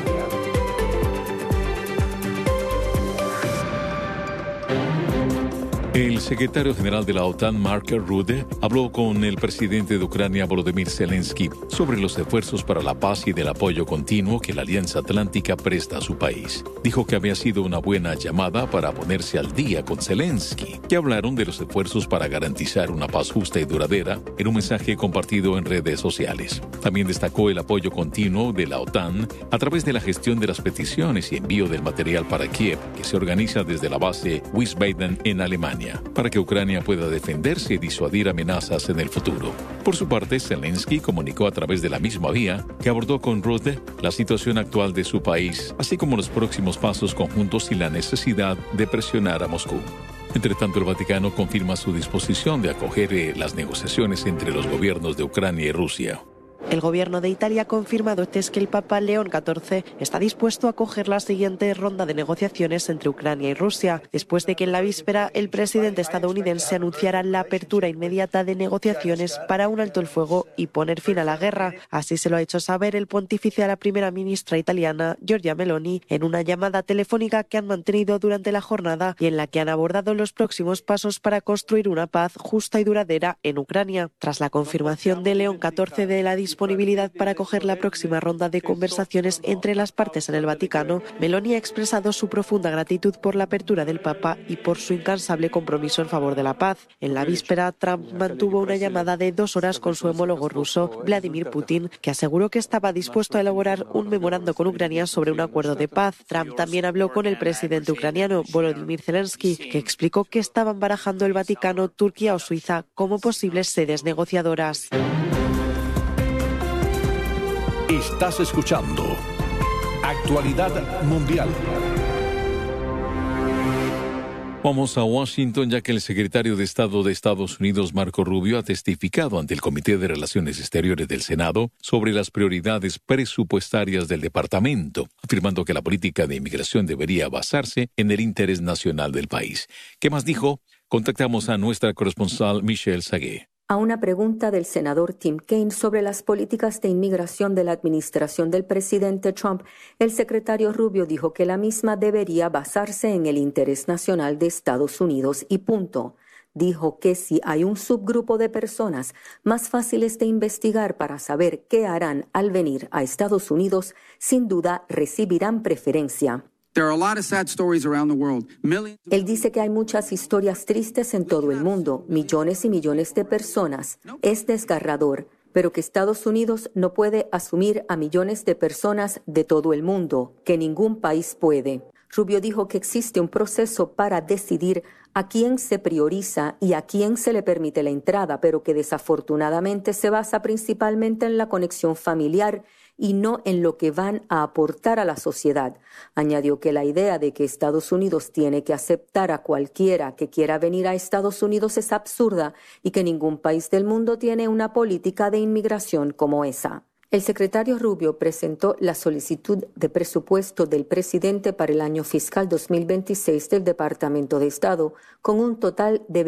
El secretario general de la OTAN, Mark Rutte, habló con el presidente de Ucrania, Volodymyr Zelensky, sobre los esfuerzos para la paz y del apoyo continuo que la Alianza Atlántica presta a su país. Dijo que había sido una buena llamada para ponerse al día con Zelensky, que hablaron de los esfuerzos para garantizar una paz justa y duradera en un mensaje compartido en redes sociales. También destacó el apoyo continuo de la OTAN a través de la gestión de las peticiones y envío del material para Kiev, que se organiza desde la base Wiesbaden en Alemania, para que Ucrania pueda defenderse y disuadir amenazas en el futuro. Por su parte, Zelensky comunicó a través de la misma vía que abordó con Rutte la situación actual de su país, así como los próximos pasos conjuntos y la necesidad de presionar a Moscú. Entre tanto, el Vaticano confirma su disposición de acoger las negociaciones entre los gobiernos de Ucrania y Rusia. El gobierno de Italia ha confirmado este que el Papa León XIV está dispuesto a acoger la siguiente ronda de negociaciones entre Ucrania y Rusia, después de que en la víspera el presidente estadounidense anunciara la apertura inmediata de negociaciones para un alto el fuego y poner fin a la guerra. Así se lo ha hecho saber el pontífice a la primera ministra italiana, Giorgia Meloni, en una llamada telefónica que han mantenido durante la jornada y en la que han abordado los próximos pasos para construir una paz justa y duradera en Ucrania. Tras la confirmación de León XIV de la disponibilidad para acoger la próxima ronda de conversaciones entre las partes en el Vaticano, Meloni ha expresado su profunda gratitud por la apertura del Papa y por su incansable compromiso en favor de la paz. En la víspera, Trump mantuvo una llamada de 2 horas con su homólogo ruso, Vladimir Putin, que aseguró que estaba dispuesto a elaborar un memorando con Ucrania sobre un acuerdo de paz. Trump también habló con el presidente ucraniano, Volodymyr Zelensky, que explicó que estaban barajando el Vaticano, Turquía o Suiza como posibles sedes negociadoras. Estás escuchando Actualidad Mundial. Vamos a Washington, ya que el secretario de Estado de Estados Unidos, Marco Rubio, ha testificado ante el Comité de Relaciones Exteriores del Senado sobre las prioridades presupuestarias del departamento, afirmando que la política de inmigración debería basarse en el interés nacional del país. ¿Qué más dijo? Contactamos a nuestra corresponsal Michelle Sagué. A una pregunta del senador Tim Kaine sobre las políticas de inmigración de la administración del presidente Trump, el secretario Rubio dijo que la misma debería basarse en el interés nacional de Estados Unidos y punto. Dijo que si hay un subgrupo de personas más fáciles de investigar para saber qué harán al venir a Estados Unidos, sin duda recibirán preferencia. Él dice que hay muchas historias tristes en todo el mundo, millones y millones de personas. Es desgarrador, pero que Estados Unidos no puede asumir a millones de personas de todo el mundo, que ningún país puede. Rubio dijo que existe un proceso para decidir a quién se prioriza y a quién se le permite la entrada, pero que desafortunadamente se basa principalmente en la conexión familiar y no en lo que van a aportar a la sociedad. Añadió que la idea de que Estados Unidos tiene que aceptar a cualquiera que quiera venir a Estados Unidos es absurda y que ningún país del mundo tiene una política de inmigración como esa. El secretario Rubio presentó la solicitud de presupuesto del presidente para el año fiscal 2026 del Departamento de Estado, con un total de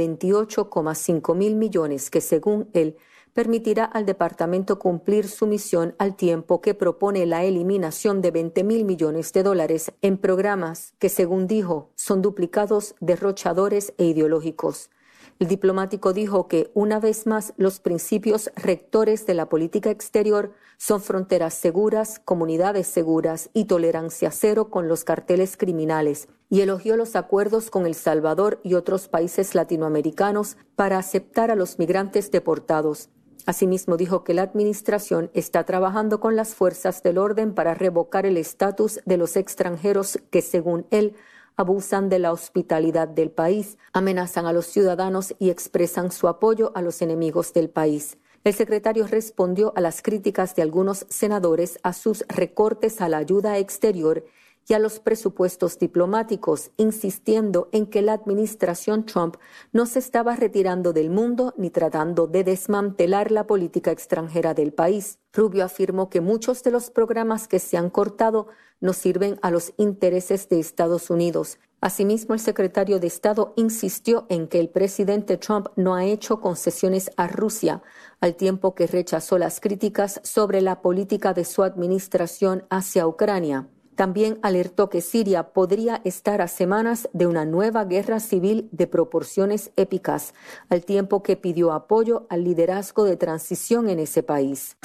28,5 mil millones que, según él, permitirá al departamento cumplir su misión al tiempo que propone la eliminación de $20 mil millones en programas que, según dijo, son duplicados, derrochadores e ideológicos. El diplomático dijo que, una vez más, los principios rectores de la política exterior son fronteras seguras, comunidades seguras y tolerancia cero con los carteles criminales, y elogió los acuerdos con El Salvador y otros países latinoamericanos para aceptar a los migrantes deportados. Asimismo, dijo que la administración está trabajando con las fuerzas del orden para revocar el estatus de los extranjeros que, según él, abusan de la hospitalidad del país, amenazan a los ciudadanos y expresan su apoyo a los enemigos del país. El secretario respondió a las críticas de algunos senadores a sus recortes a la ayuda exterior y a los presupuestos diplomáticos, insistiendo en que la administración Trump no se estaba retirando del mundo ni tratando de desmantelar la política extranjera del país. Rubio afirmó que muchos de los programas que se han cortado no sirven a los intereses de Estados Unidos. Asimismo, el secretario de Estado insistió en que el presidente Trump no ha hecho concesiones a Rusia, al tiempo que rechazó las críticas sobre la política de su administración hacia Ucrania. También alertó que Siria podría estar a semanas de una nueva guerra civil de proporciones épicas, al tiempo que pidió apoyo al liderazgo de transición en ese país.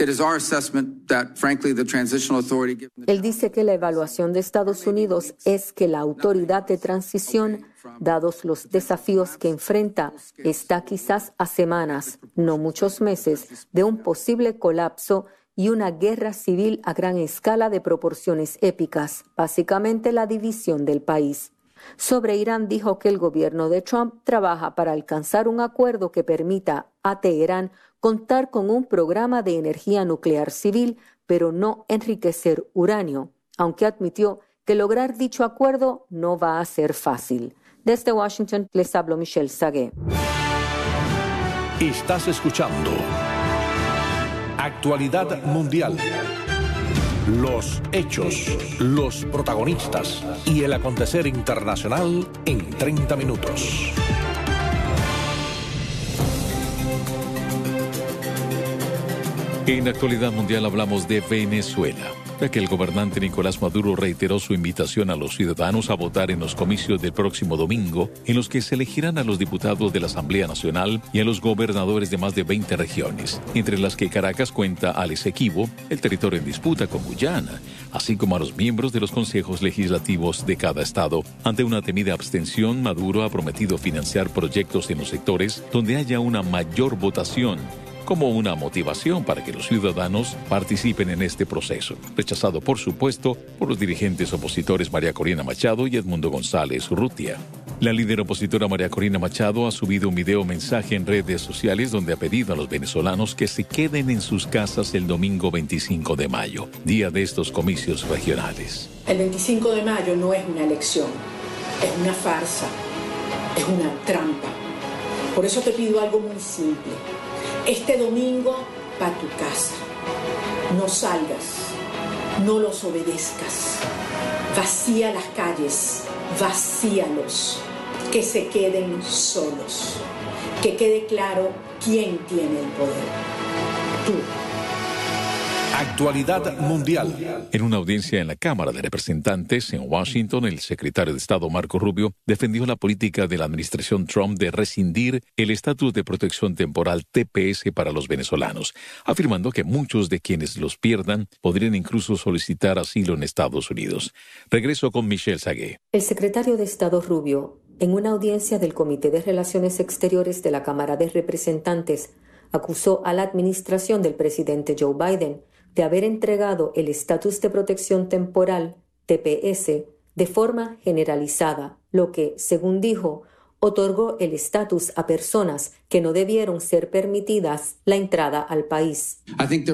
Él dice que la evaluación de Estados Unidos es que la autoridad de transición, dados los desafíos que enfrenta, está quizás a semanas, no muchos meses, de un posible colapso y una guerra civil a gran escala de proporciones épicas, básicamente la división del país. Sobre Irán dijo que el gobierno de Trump trabaja para alcanzar un acuerdo que permita a Teherán contar con un programa de energía nuclear civil, pero no enriquecer uranio, aunque admitió que lograr dicho acuerdo no va a ser fácil. Desde Washington les habló Michelle Sagué. Estás escuchando Actualidad mundial. Los hechos, los protagonistas y el acontecer internacional en 30 minutos. En la actualidad mundial hablamos de Venezuela, ya que el gobernante Nicolás Maduro reiteró su invitación a los ciudadanos a votar en los comicios del próximo domingo, en los que se elegirán a los diputados de la Asamblea Nacional y a los gobernadores de más de 20 regiones, entre las que Caracas cuenta al Esequibo, el territorio en disputa con Guyana, así como a los miembros de los consejos legislativos de cada estado. Ante una temida abstención, Maduro ha prometido financiar proyectos en los sectores donde haya una mayor votación, como una motivación para que los ciudadanos participen en este proceso, rechazado por supuesto por los dirigentes opositores María Corina Machado y Edmundo González Urrutia. La líder opositora María Corina Machado ha subido un video mensaje en redes sociales donde ha pedido a los venezolanos que se queden en sus casas el domingo 25 de mayo, día de estos comicios regionales. El 25 de mayo no es una elección, es una farsa, es una trampa. Por eso te pido algo muy simple. Este domingo, pa' tu casa. No salgas, no los obedezcas. Vacía las calles, vacíalos. Que se queden solos. Que quede claro quién tiene el poder. Tú. Actualidad mundial. En una audiencia en la Cámara de Representantes en Washington, el secretario de Estado Marco Rubio defendió la política de la administración Trump de rescindir el estatus de protección temporal TPS para los venezolanos, afirmando que muchos de quienes los pierdan podrían incluso solicitar asilo en Estados Unidos. Regreso con Michelle Sagué. El secretario de Estado Rubio, en una audiencia del Comité de Relaciones Exteriores de la Cámara de Representantes, acusó a la administración del presidente Joe Biden de haber entregado el estatus de protección temporal, TPS, de forma generalizada, lo que, según dijo, otorgó el estatus a personas que no debieron ser permitidas la entrada al país.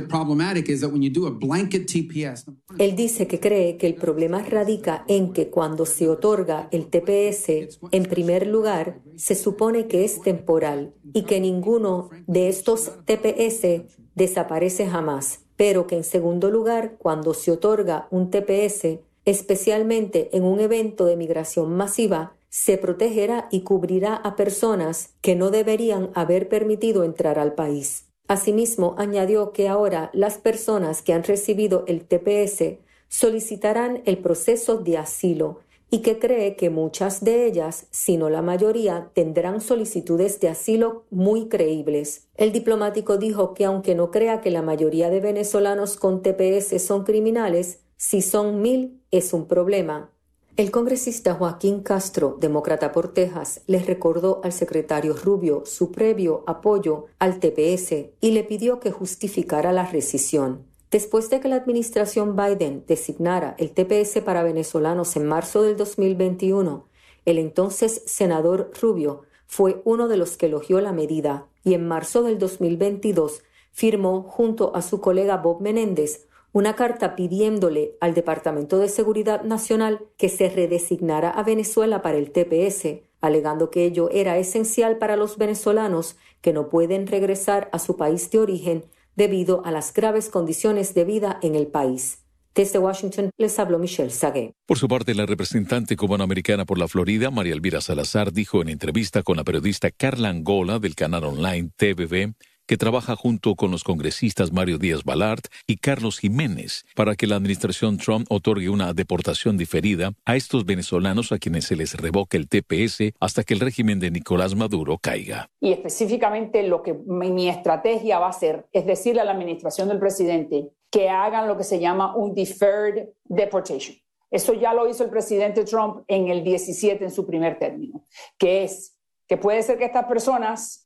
Él dice que cree que el problema radica en que cuando se otorga el TPS, en primer lugar, se supone que es temporal y que ninguno de estos TPS desaparece jamás, pero que en segundo lugar, cuando se otorga un TPS, especialmente en un evento de migración masiva, se protegerá y cubrirá a personas que no deberían haber permitido entrar al país. Asimismo, añadió que ahora las personas que han recibido el TPS solicitarán el proceso de asilo y que cree que muchas de ellas, si no la mayoría, tendrán solicitudes de asilo muy creíbles. El diplomático dijo que aunque no crea que la mayoría de venezolanos con TPS son criminales, si son 1,000 es un problema. El congresista Joaquín Castro, demócrata por Texas, les recordó al secretario Rubio su previo apoyo al TPS y le pidió que justificara la rescisión. Después de que la administración Biden designara el TPS para venezolanos en marzo del 2021, el entonces senador Rubio fue uno de los que elogió la medida y en marzo del 2022 firmó junto a su colega Bob Menéndez una carta pidiéndole al Departamento de Seguridad Nacional que se redesignara a Venezuela para el TPS, alegando que ello era esencial para los venezolanos que no pueden regresar a su país de origen debido a las graves condiciones de vida en el país. Desde Washington les habló Michelle Sagué. Por su parte, la representante cubanoamericana por la Florida, María Elvira Salazar, dijo en entrevista con la periodista Carla Angola del canal online TVV que trabaja junto con los congresistas Mario Díaz Balart y Carlos Jiménez para que la administración Trump otorgue una deportación diferida a estos venezolanos a quienes se les revoque el TPS hasta que el régimen de Nicolás Maduro caiga. Y específicamente lo que mi estrategia va a ser es decirle a la administración del presidente que hagan lo que se llama un deferred deportation. Eso ya lo hizo el presidente Trump en el 17 en su primer término, que es que puede ser que estas personas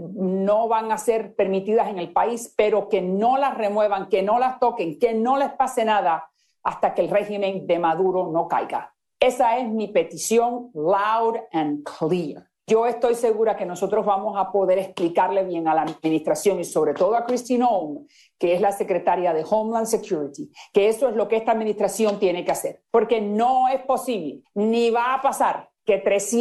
no van a ser permitidas en el país, pero que no las remuevan, que no las toquen, que no les pase nada hasta que el régimen de Maduro no caiga. Esa es mi petición loud and clear. Yo estoy segura que nosotros vamos a poder explicarle bien a la administración y sobre todo a Kristi Noem, que es la secretaria de Homeland Security, que eso es lo que esta administración tiene que hacer. Porque no es posible, ni va a pasar, que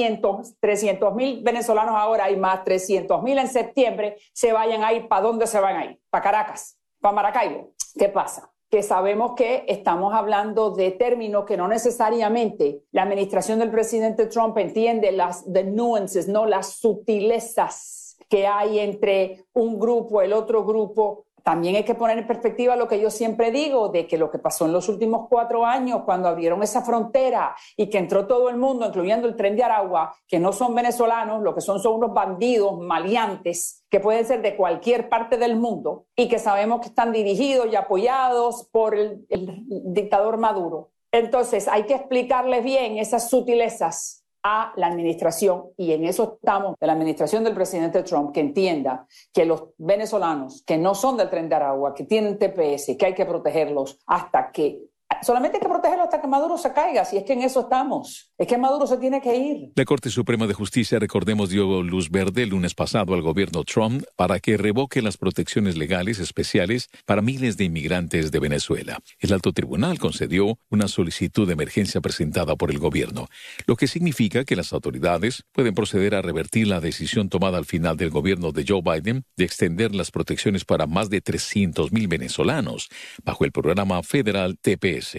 300,000 venezolanos ahora y más 300,000 en septiembre se vayan a ir. ¿Para dónde se van a ir? Para Caracas. para Maracaibo. ¿Qué pasa? Que sabemos que estamos hablando de términos que no necesariamente la administración del presidente Trump entiende, las nuances, no las sutilezas que hay entre un grupo, el otro grupo. También hay que poner en perspectiva lo que yo siempre digo, de que lo que pasó en los últimos 4 años, cuando abrieron esa frontera y que entró todo el mundo, incluyendo el Tren de Aragua, que no son venezolanos, lo que son unos bandidos maleantes, que pueden ser de cualquier parte del mundo, y que sabemos que están dirigidos y apoyados por el dictador Maduro. Entonces, hay que explicarles bien esas sutilezas a la administración, y en eso estamos, de la administración del presidente Trump, que entienda que los venezolanos que no son del Tren de Aragua, que tienen TPS, que hay que protegerlos solamente hay que protegerlos hasta que Maduro se caiga, si es que en eso estamos. Es que Maduro se tiene que ir. La Corte Suprema de Justicia, recordemos, dio luz verde el lunes pasado al gobierno Trump para que revoque las protecciones legales especiales para miles de inmigrantes de Venezuela. El alto tribunal concedió una solicitud de emergencia presentada por el gobierno, lo que significa que las autoridades pueden proceder a revertir la decisión tomada al final del gobierno de Joe Biden de extender las protecciones para más de 300,000 venezolanos bajo el programa federal TPS.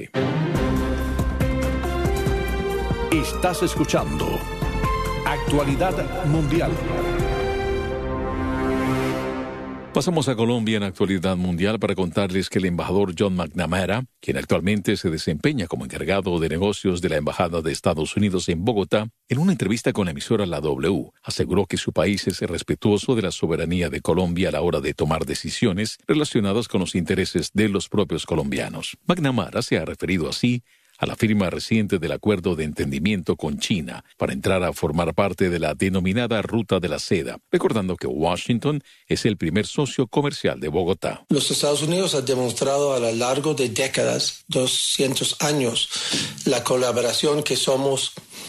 Estás escuchando Actualidad Mundial. Pasamos a Colombia en Actualidad Mundial para contarles que el embajador John McNamara, quien actualmente se desempeña como encargado de negocios de la Embajada de Estados Unidos en Bogotá, en una entrevista con la emisora La W, aseguró que su país es respetuoso de la soberanía de Colombia a la hora de tomar decisiones relacionadas con los intereses de los propios colombianos. McNamara se ha referido así a la firma reciente del acuerdo de entendimiento con China para entrar a formar parte de la denominada Ruta de la Seda, recordando que Washington es el primer socio comercial de Bogotá. Los Estados Unidos han demostrado a lo largo de décadas, 200 años, la colaboración que somos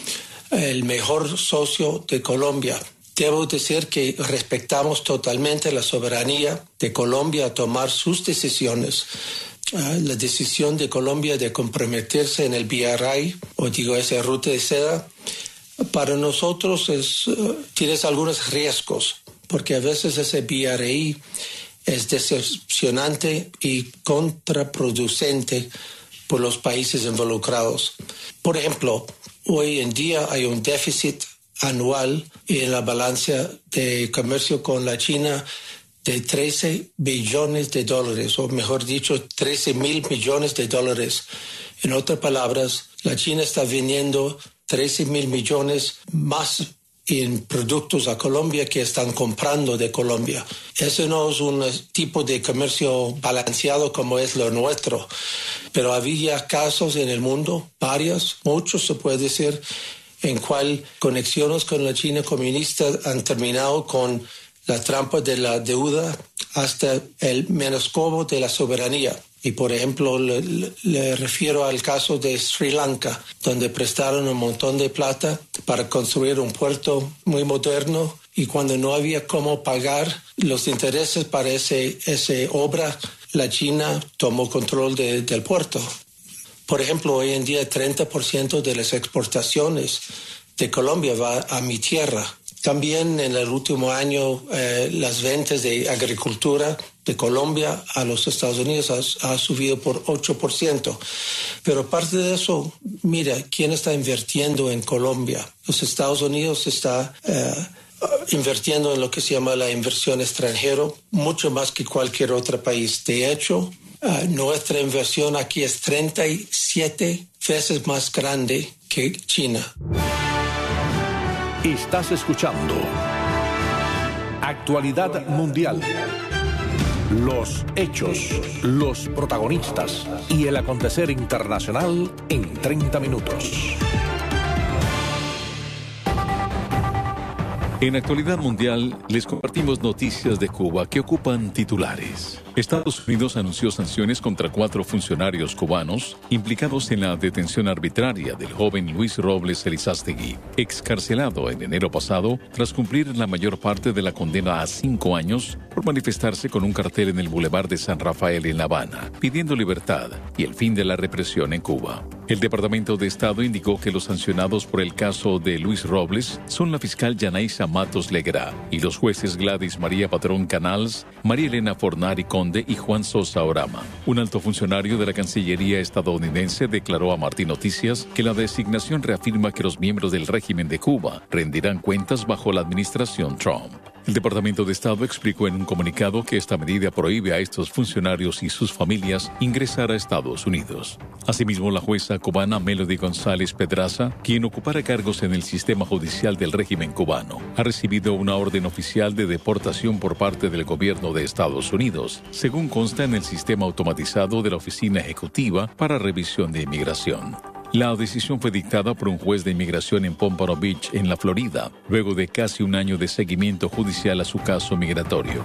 el mejor socio de Colombia. Debo decir que respetamos totalmente la soberanía de Colombia a tomar sus decisiones. La decisión de Colombia de comprometerse en el BRI, esa ruta de seda, para nosotros tiene algunos riesgos, porque a veces ese BRI es decepcionante y contraproducente por los países involucrados. Por ejemplo, hoy en día hay un déficit anual en la balanza de comercio con la China de 13 billones de dólares, o mejor dicho, 13,000 millones de dólares. En otras palabras, la China está vendiendo 13,000 millones más en productos a Colombia que están comprando de Colombia. Ese no es un tipo de comercio balanceado como es lo nuestro, pero había casos en el mundo, muchos se puede decir, en cual conexiones con la China comunista han terminado con la trampa de la deuda hasta el menoscabo de la soberanía. Y, por ejemplo, le refiero al caso de Sri Lanka, donde prestaron un montón de plata para construir un puerto muy moderno, y cuando no había cómo pagar los intereses para esa obra, la China tomó control del puerto. Por ejemplo, hoy en día 30% de las exportaciones de Colombia va a mi tierra. También en el último año las ventas de agricultura de Colombia a los Estados Unidos ha subido por 8%. Pero aparte de eso, mira, ¿quién está invirtiendo en Colombia? Los Estados Unidos está invirtiendo en lo que se llama la inversión extranjera, mucho más que cualquier otro país. De hecho, nuestra inversión aquí es 37 veces más grande que China. Estás escuchando Actualidad Mundial. Los hechos, los protagonistas y el acontecer internacional en 30 minutos. En Actualidad Mundial les compartimos noticias de Cuba que ocupan titulares. Estados Unidos anunció sanciones contra 4 funcionarios cubanos implicados en la detención arbitraria del joven Luis Robles Elizástegui, excarcelado en enero pasado tras cumplir la mayor parte de la condena a 5 años por manifestarse con un cartel en el Boulevard de San Rafael en La Habana, pidiendo libertad y el fin de la represión en Cuba. El Departamento de Estado indicó que los sancionados por el caso de Luis Robles son la fiscal Yanay Zamora Elisa Matos Legrá y los jueces Gladys María Patrón Canals, María Elena Fornari Conde y Juan Sosa Orama. Un alto funcionario de la Cancillería estadounidense declaró a Martín Noticias que la designación reafirma que los miembros del régimen de Cuba rendirán cuentas bajo la administración Trump. El Departamento de Estado explicó en un comunicado que esta medida prohíbe a estos funcionarios y sus familias ingresar a Estados Unidos. Asimismo, la jueza cubana Melody González Pedraza, quien ocupara cargos en el sistema judicial del régimen cubano, ha recibido una orden oficial de deportación por parte del gobierno de Estados Unidos, según consta en el sistema automatizado de la Oficina Ejecutiva para Revisión de Inmigración. La decisión fue dictada por un juez de inmigración en Pompano Beach, en la Florida, luego de casi un año de seguimiento judicial a su caso migratorio.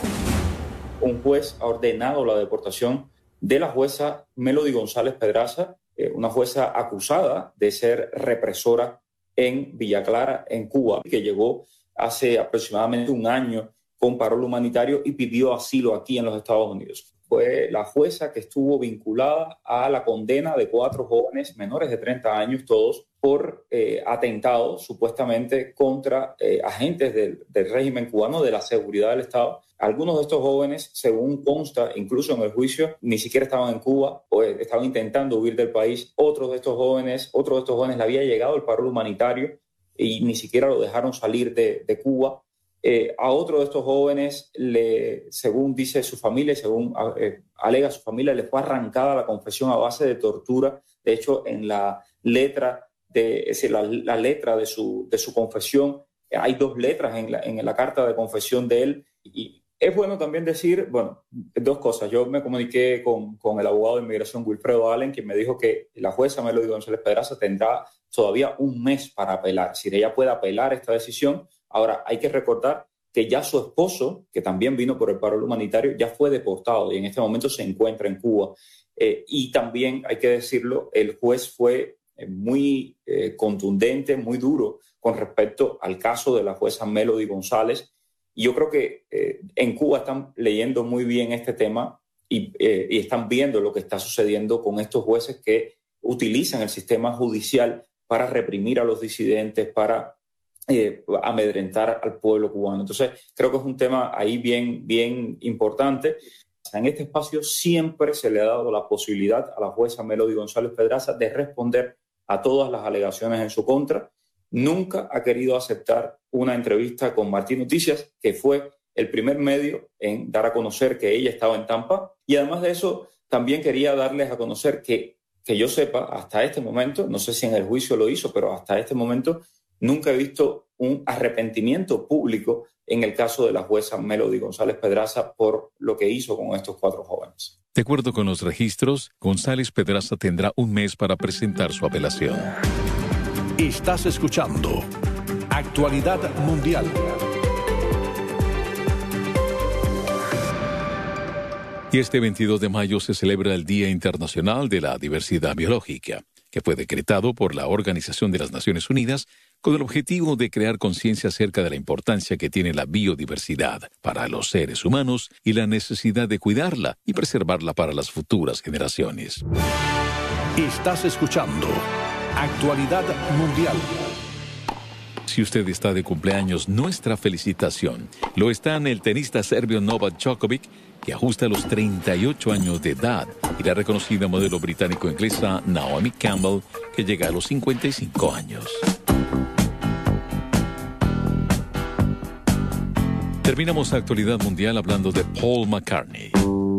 Un juez ha ordenado la deportación de la jueza Melody González Pedraza, una jueza acusada de ser represora en Villa Clara, en Cuba, que llegó hace aproximadamente un año con parol humanitario y pidió asilo aquí en los Estados Unidos. Fue la jueza que estuvo vinculada a la condena de 4 jóvenes menores de 30 años, todos por atentados supuestamente contra agentes del régimen cubano, de la seguridad del Estado. Algunos de estos jóvenes, según consta incluso en el juicio, ni siquiera estaban en Cuba o estaban intentando huir del país. Otro de estos jóvenes le había llegado el parol humanitario y ni siquiera lo dejaron salir de Cuba. A otro de estos jóvenes, según dice su familia, según alega su familia, le fue arrancada la confesión a base de tortura. De hecho, en la letra de su confesión, hay 2 letras en la carta de confesión de él. Y es bueno también decir, 2 cosas. Yo me comuniqué con el abogado de inmigración Wilfredo Allen, quien me dijo que la jueza Melody González Pedraza tendrá todavía un mes para apelar. Si ella puede apelar esta decisión. Ahora, hay que recordar que ya su esposo, que también vino por el parol humanitario, ya fue deportado y en este momento se encuentra en Cuba. Y también, hay que decirlo, el juez fue muy contundente, muy duro con respecto al caso de la jueza Melody González. Y yo creo que en Cuba están leyendo muy bien este tema y están viendo lo que está sucediendo con estos jueces que utilizan el sistema judicial para reprimir a los disidentes, para amedrentar al pueblo cubano. Entonces, creo que es un tema ahí bien importante. En este espacio siempre se le ha dado la posibilidad a la jueza Melody González Pedraza de responder a todas las alegaciones en su contra. Nunca ha querido aceptar una entrevista con Martín Noticias, que fue el primer medio en dar a conocer que ella estaba en Tampa. Y además de eso, también quería darles a conocer que yo sepa, hasta este momento, no sé si en el juicio lo hizo, pero hasta este momento nunca he visto un arrepentimiento público en el caso de la jueza Melody González Pedraza por lo que hizo con estos 4 jóvenes. De acuerdo con los registros, González Pedraza tendrá un mes para presentar su apelación. Estás escuchando Actualidad Mundial. Y este 22 de mayo se celebra el Día Internacional de la Diversidad Biológica, que fue decretado por la Organización de las Naciones Unidas con el objetivo de crear conciencia acerca de la importancia que tiene la biodiversidad para los seres humanos y la necesidad de cuidarla y preservarla para las futuras generaciones. Estás escuchando Actualidad Mundial. Si usted está de cumpleaños, nuestra felicitación. Lo está el tenista serbio Novak Djokovic, que ajusta los 38 años de edad, y la reconocida modelo británico-inglesa Naomi Campbell, que llega a los 55 años. Terminamos Actualidad Mundial hablando de Paul McCartney.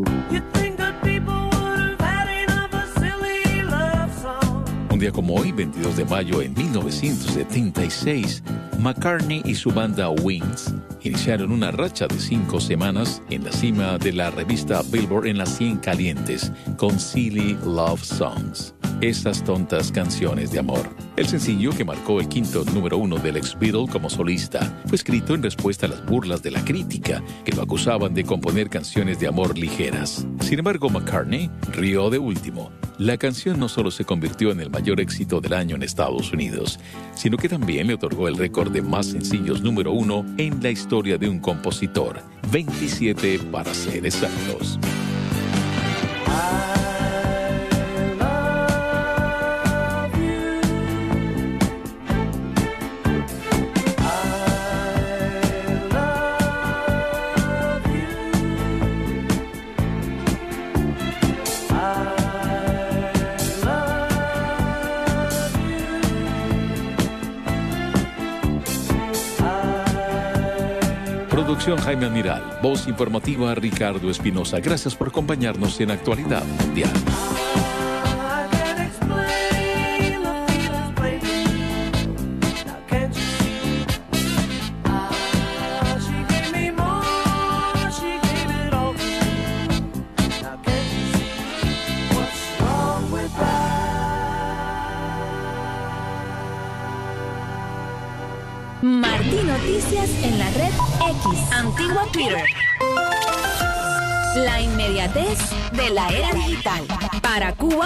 Un día como hoy, 22 de mayo en 1976, McCartney y su banda Wings iniciaron una racha de 5 semanas en la cima de la revista Billboard en las 100 calientes con Silly Love Songs, esas tontas canciones de amor. El sencillo, que marcó el 5º número 1 del ex-Beatle como solista, fue escrito en respuesta a las burlas de la crítica, que lo acusaban de componer canciones de amor ligeras. Sin embargo, McCartney rió de último. La canción no solo se convirtió en el mayor éxito del año en Estados Unidos, sino que también le otorgó el récord de más sencillos número 1 en la historia de un compositor, 27 para ser exactos. Producción Jaime Admiral. Voz informativa Ricardo Espinosa. Gracias por acompañarnos en Actualidad Mundial. Martí Noticias en la red X, antigua Twitter. La inmediatez de la era digital. Para Cuba